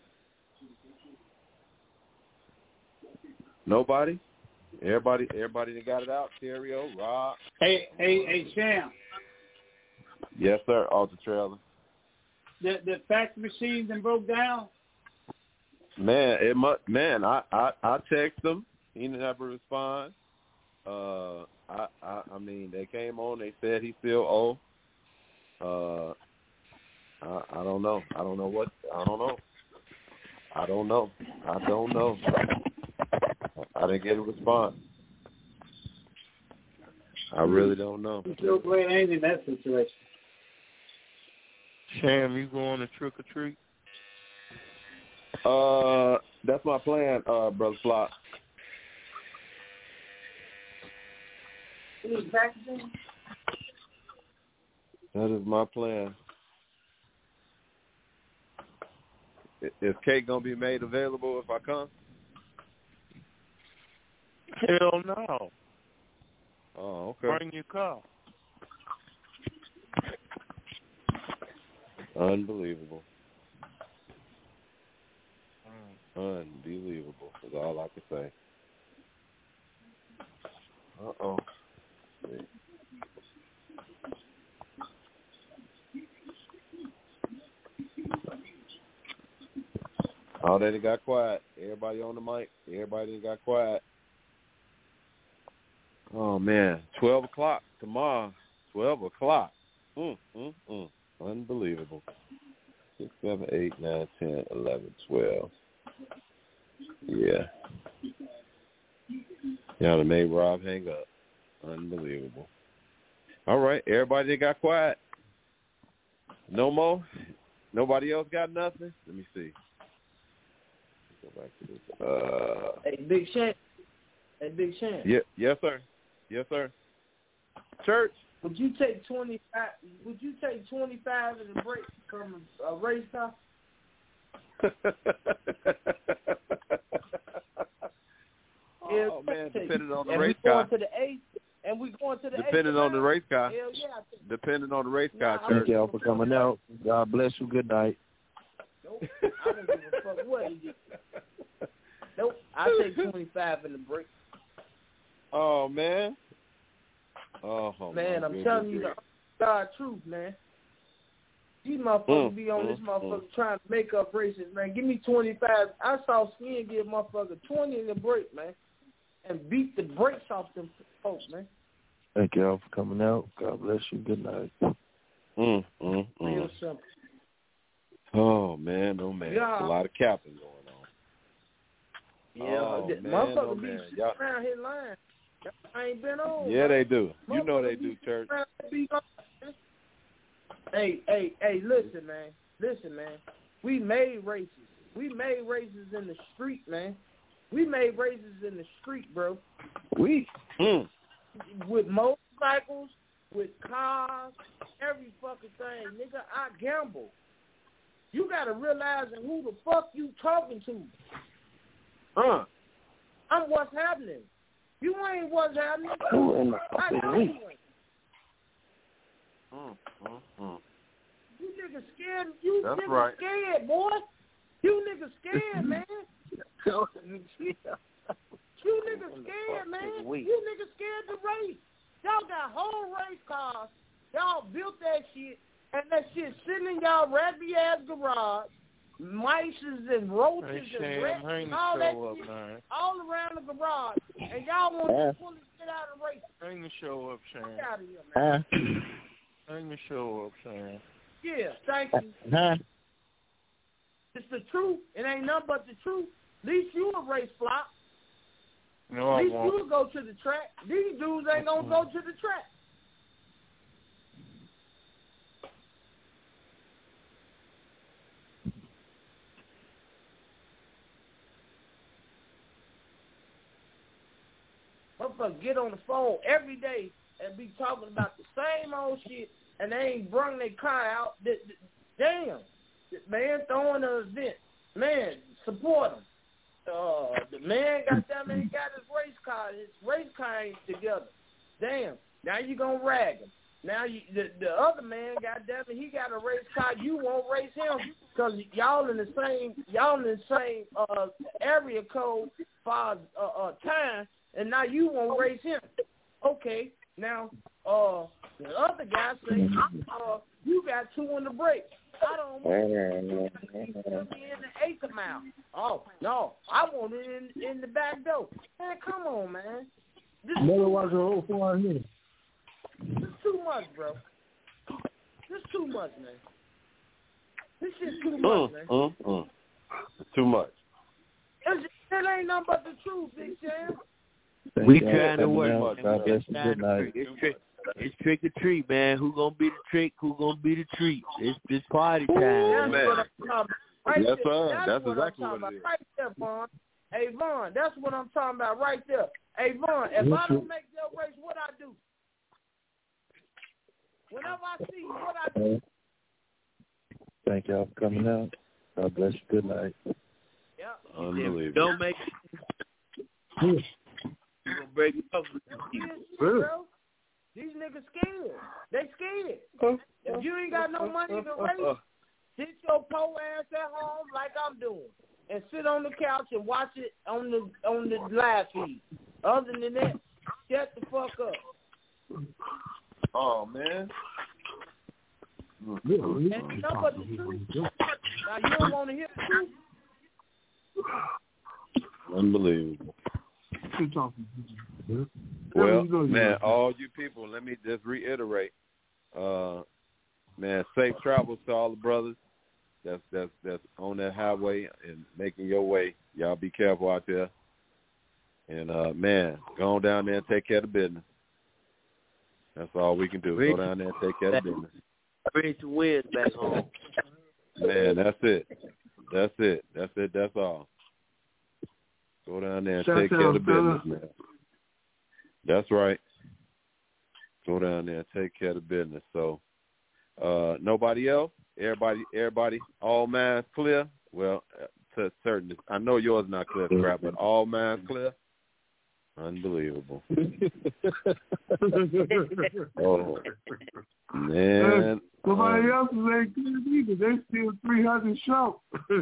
Nobody? Everybody that got it out? Terrio, Rob? Hey, Sham. Yes, sir. Ultra Trailer. The fax machine that broke down? Man, I text him. He never responds. I mean, they came on. They said he still owe. I don't know. I don't know. I didn't get a response. I really don't know. I'm still playing ain't in that situation. Sham, you going to trick or treat? That's my plan, Brother Flock. That is my plan. Is cake gonna be made available if I come? Hell no. Oh, okay. Bring your car. Unbelievable. Unbelievable is all I can say. Uh-oh. Oh, they got quiet. Everybody on the mic. Everybody got quiet. Oh, man. 12 o'clock tomorrow. 12 o'clock. Unbelievable. 6, 7, 8, 9, 10, 11, 12. Yeah. Y'all done made Rob hang up. Unbelievable. All right, everybody that got quiet. No more? Nobody else got nothing? Let me see. Go back to this. Hey, Big Shan. Hey, Big Shan. Yeah, yes, sir. Yes, sir. Church. Would you take 25? Would you take 25 in the break from a race car? Oh man, depending on the race car. And we going to the depending on the race car. Hell yeah. Depending on the race car, Church. Thank y'all for coming out. God bless you. Good night. Nope. I don't give a fuck what he did. Nope. I take 25 in the break. Oh man. Oh man, I'm telling you the God truth, man. These motherfuckers be on this motherfucker trying to make up races, man. Give me 25. I saw Skin give motherfucker 20 in the break, man, and beat the brakes off them folks, man. Thank y'all for coming out. God bless you. Good night. Real simple. Oh man, oh man. Yeah. There's a lot of capping going on. Yeah, oh, motherfuckers be sitting around here lying. I ain't been on. Yeah, they do. You know they do, Church. Hey, listen, man. Listen, man. We made races. We made races in the street, man. We made races in the street, bro. With motorcycles, with cars, every fucking thing. Nigga, I gamble. You got to realize who the fuck you talking to. I'm what's happening. You ain't what's happening. I know you ain't. You niggas scared. You niggas scared, boy. You niggas scared, man. You niggas scared, man. You niggas scared to race. Y'all got whole race cars. Y'all built that shit, and that shit sitting in y'all raggedy ass garage. Mice and roaches and rats and all that shit all around the garage. And y'all want to pull this shit out and race. Hang the show up, Shane. Get out of here, man. Hang the show up, Shane. Yeah, thank you. It's the truth. It ain't nothing but the truth. At least you a race flop. No, At least I won't. you go to the track. These dudes ain't gonna go to the track. Motherfuckers get on the phone every day and be talking about the same old shit, and they ain't brung their car out. Damn, man, throwing an event. Man, support him. The man got his race car. His race car ain't together. Damn, now you gonna rag him. Now the other man, goddamn it, he got a race car. You won't race him because y'all in the same area code for time. And now you won't race him. Okay, now the other guy say you got 2 on the break. I don't want it in the 8th mile. Oh no, I want it in the back door. Man, come on, man. Never watch a whole 4 here. This is too much, bro. This is too much, man. This shit's too much, man. Too much. It ain't nothing but the truth, Big Sam. We trying to work. God bless you. Good night. It's trick or treat, man. Who gonna be the trick? Who gonna be the treat? It's party time. That's Yes, sir. That's exactly what it is. Right there, Vaughn. Hey, Vaughn, that's what I'm talking about right there. Hey, Vaughn, if I don't make your race, what I do? Whenever I see you, what I do? Thank y'all for coming out. God bless you. Good night. Yep. Unbelievable. Don't make you're gonna break it up. Bro. These niggas scared. They scared. If you ain't got no money to race, sit your po ass at home like I'm doing, and sit on the couch and watch it on the live feed. Other than that, shut the fuck up. Oh man. And but the truth. Now you don't want to hear the truth. Unbelievable. Well, man, all you people, let me just reiterate. Man, safe travels to all the brothers that's on that highway and making your way. Y'all be careful out there. And, man, go on down there and take care of the business. That's all we can do. Go down there and take care of the business. Bring some wins back home. Man, that's it. That's all. Go down there and take care of the business, man. That's right. Go down there and take care of the business. So, nobody else? Everybody, all minds clear? Well, to certain, I know yours not clear, Scrap, but all minds clear? Unbelievable. Oh, man. Somebody else ain't clear either. They still 300 short.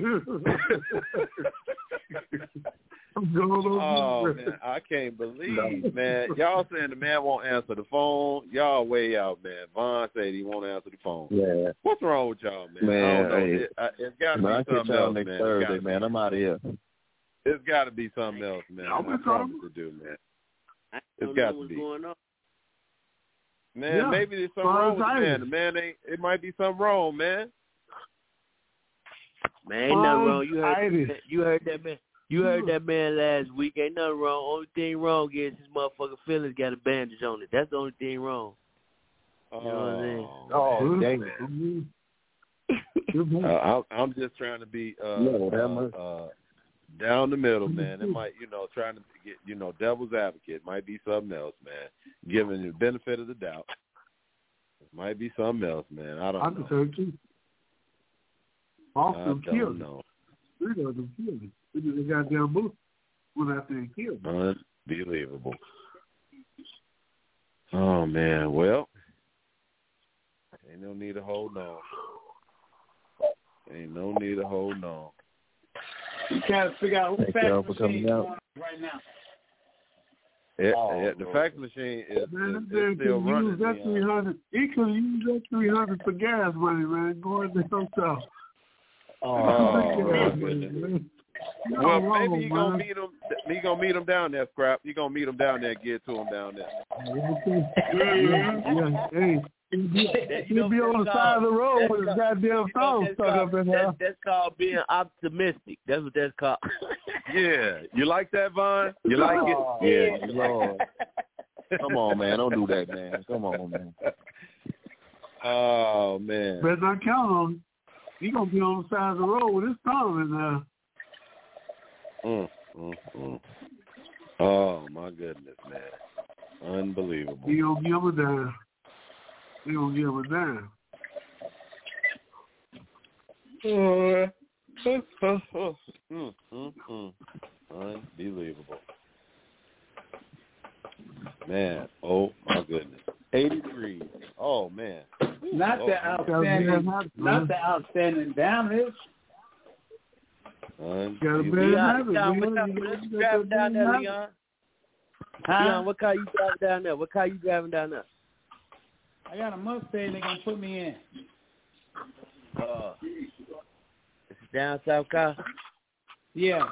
Oh, man, I can't believe, man. Y'all saying the man won't answer the phone. Y'all way out, man. Vaughn said he won't answer the phone. Yeah. What's wrong with y'all, man? Man, I don't know. hey, It's got to be something else, next man. Thursday, man. I'm out of here. It's got to be something else, man. I promise to do, man. It's got to be. Going on. Man, Yeah. maybe there's something wrong with the man. The man ain't. It might be something wrong, man. Man, ain't nothing wrong. You heard that man. You heard that man last week. Ain't nothing wrong. Only thing wrong is his motherfucking feelings got a bandage on it. That's the only thing wrong. You know what I'm saying? I'm just trying to be down the middle, man. It might, trying to get, devil's advocate. Might be something else, man. Giving the benefit of the doubt. It might be something else, man. I don't know. Austin I don't know. Three of them killed him. They goddamn bullet went out there and killed him. Unbelievable. Oh, man. Well, ain't no need to hold on. Ain't no need to hold on. You trying to figure out who fax machine is on right now. The fax machine is still running. That 300. He could have used that 300 for gas money, man. Going down south. Oh, goodness. Well, maybe he gonna meet him. He gonna meet him down there, Scrap. He gonna meet him down there. Get to him down there. Yeah. Hey. He'll be on the side of the road with his goddamn phone stuck up in there. That's called being optimistic. That's what that's called. Yeah. You like that, Vaughn? You like it? Yeah, Lord. Come on, man. Don't do that, man. Come on, man. Oh, man. Better not count on him. He going to be on the side of the road with his thumb in there. Oh, my goodness, man. Unbelievable. He going to give him a dime. He going to give him a dime. Unbelievable. Man, oh, my goodness. 80 degrees. Oh, man. Not the outstanding damage. Leon, down there, Leon. Leon, what car you driving down there? What car you driving down there? I got a Mustang. They're gonna put me in. It's a down south car. Yeah.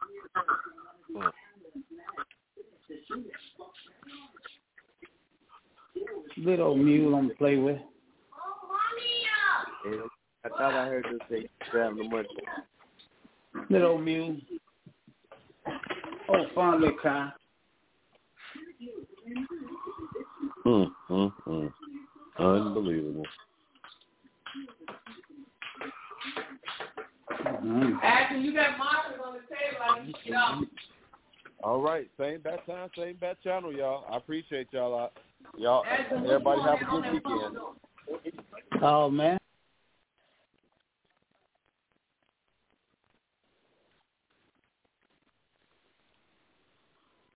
Little old mule I'm to play with. I thought I heard them say driving the Mustang. Little old mule. Oh, fun little car. Unbelievable. Actually, you got markers on the table. I need to get off. All right, same bat time, same bat channel, y'all. I appreciate y'all. Everybody have a good weekend. Oh, man.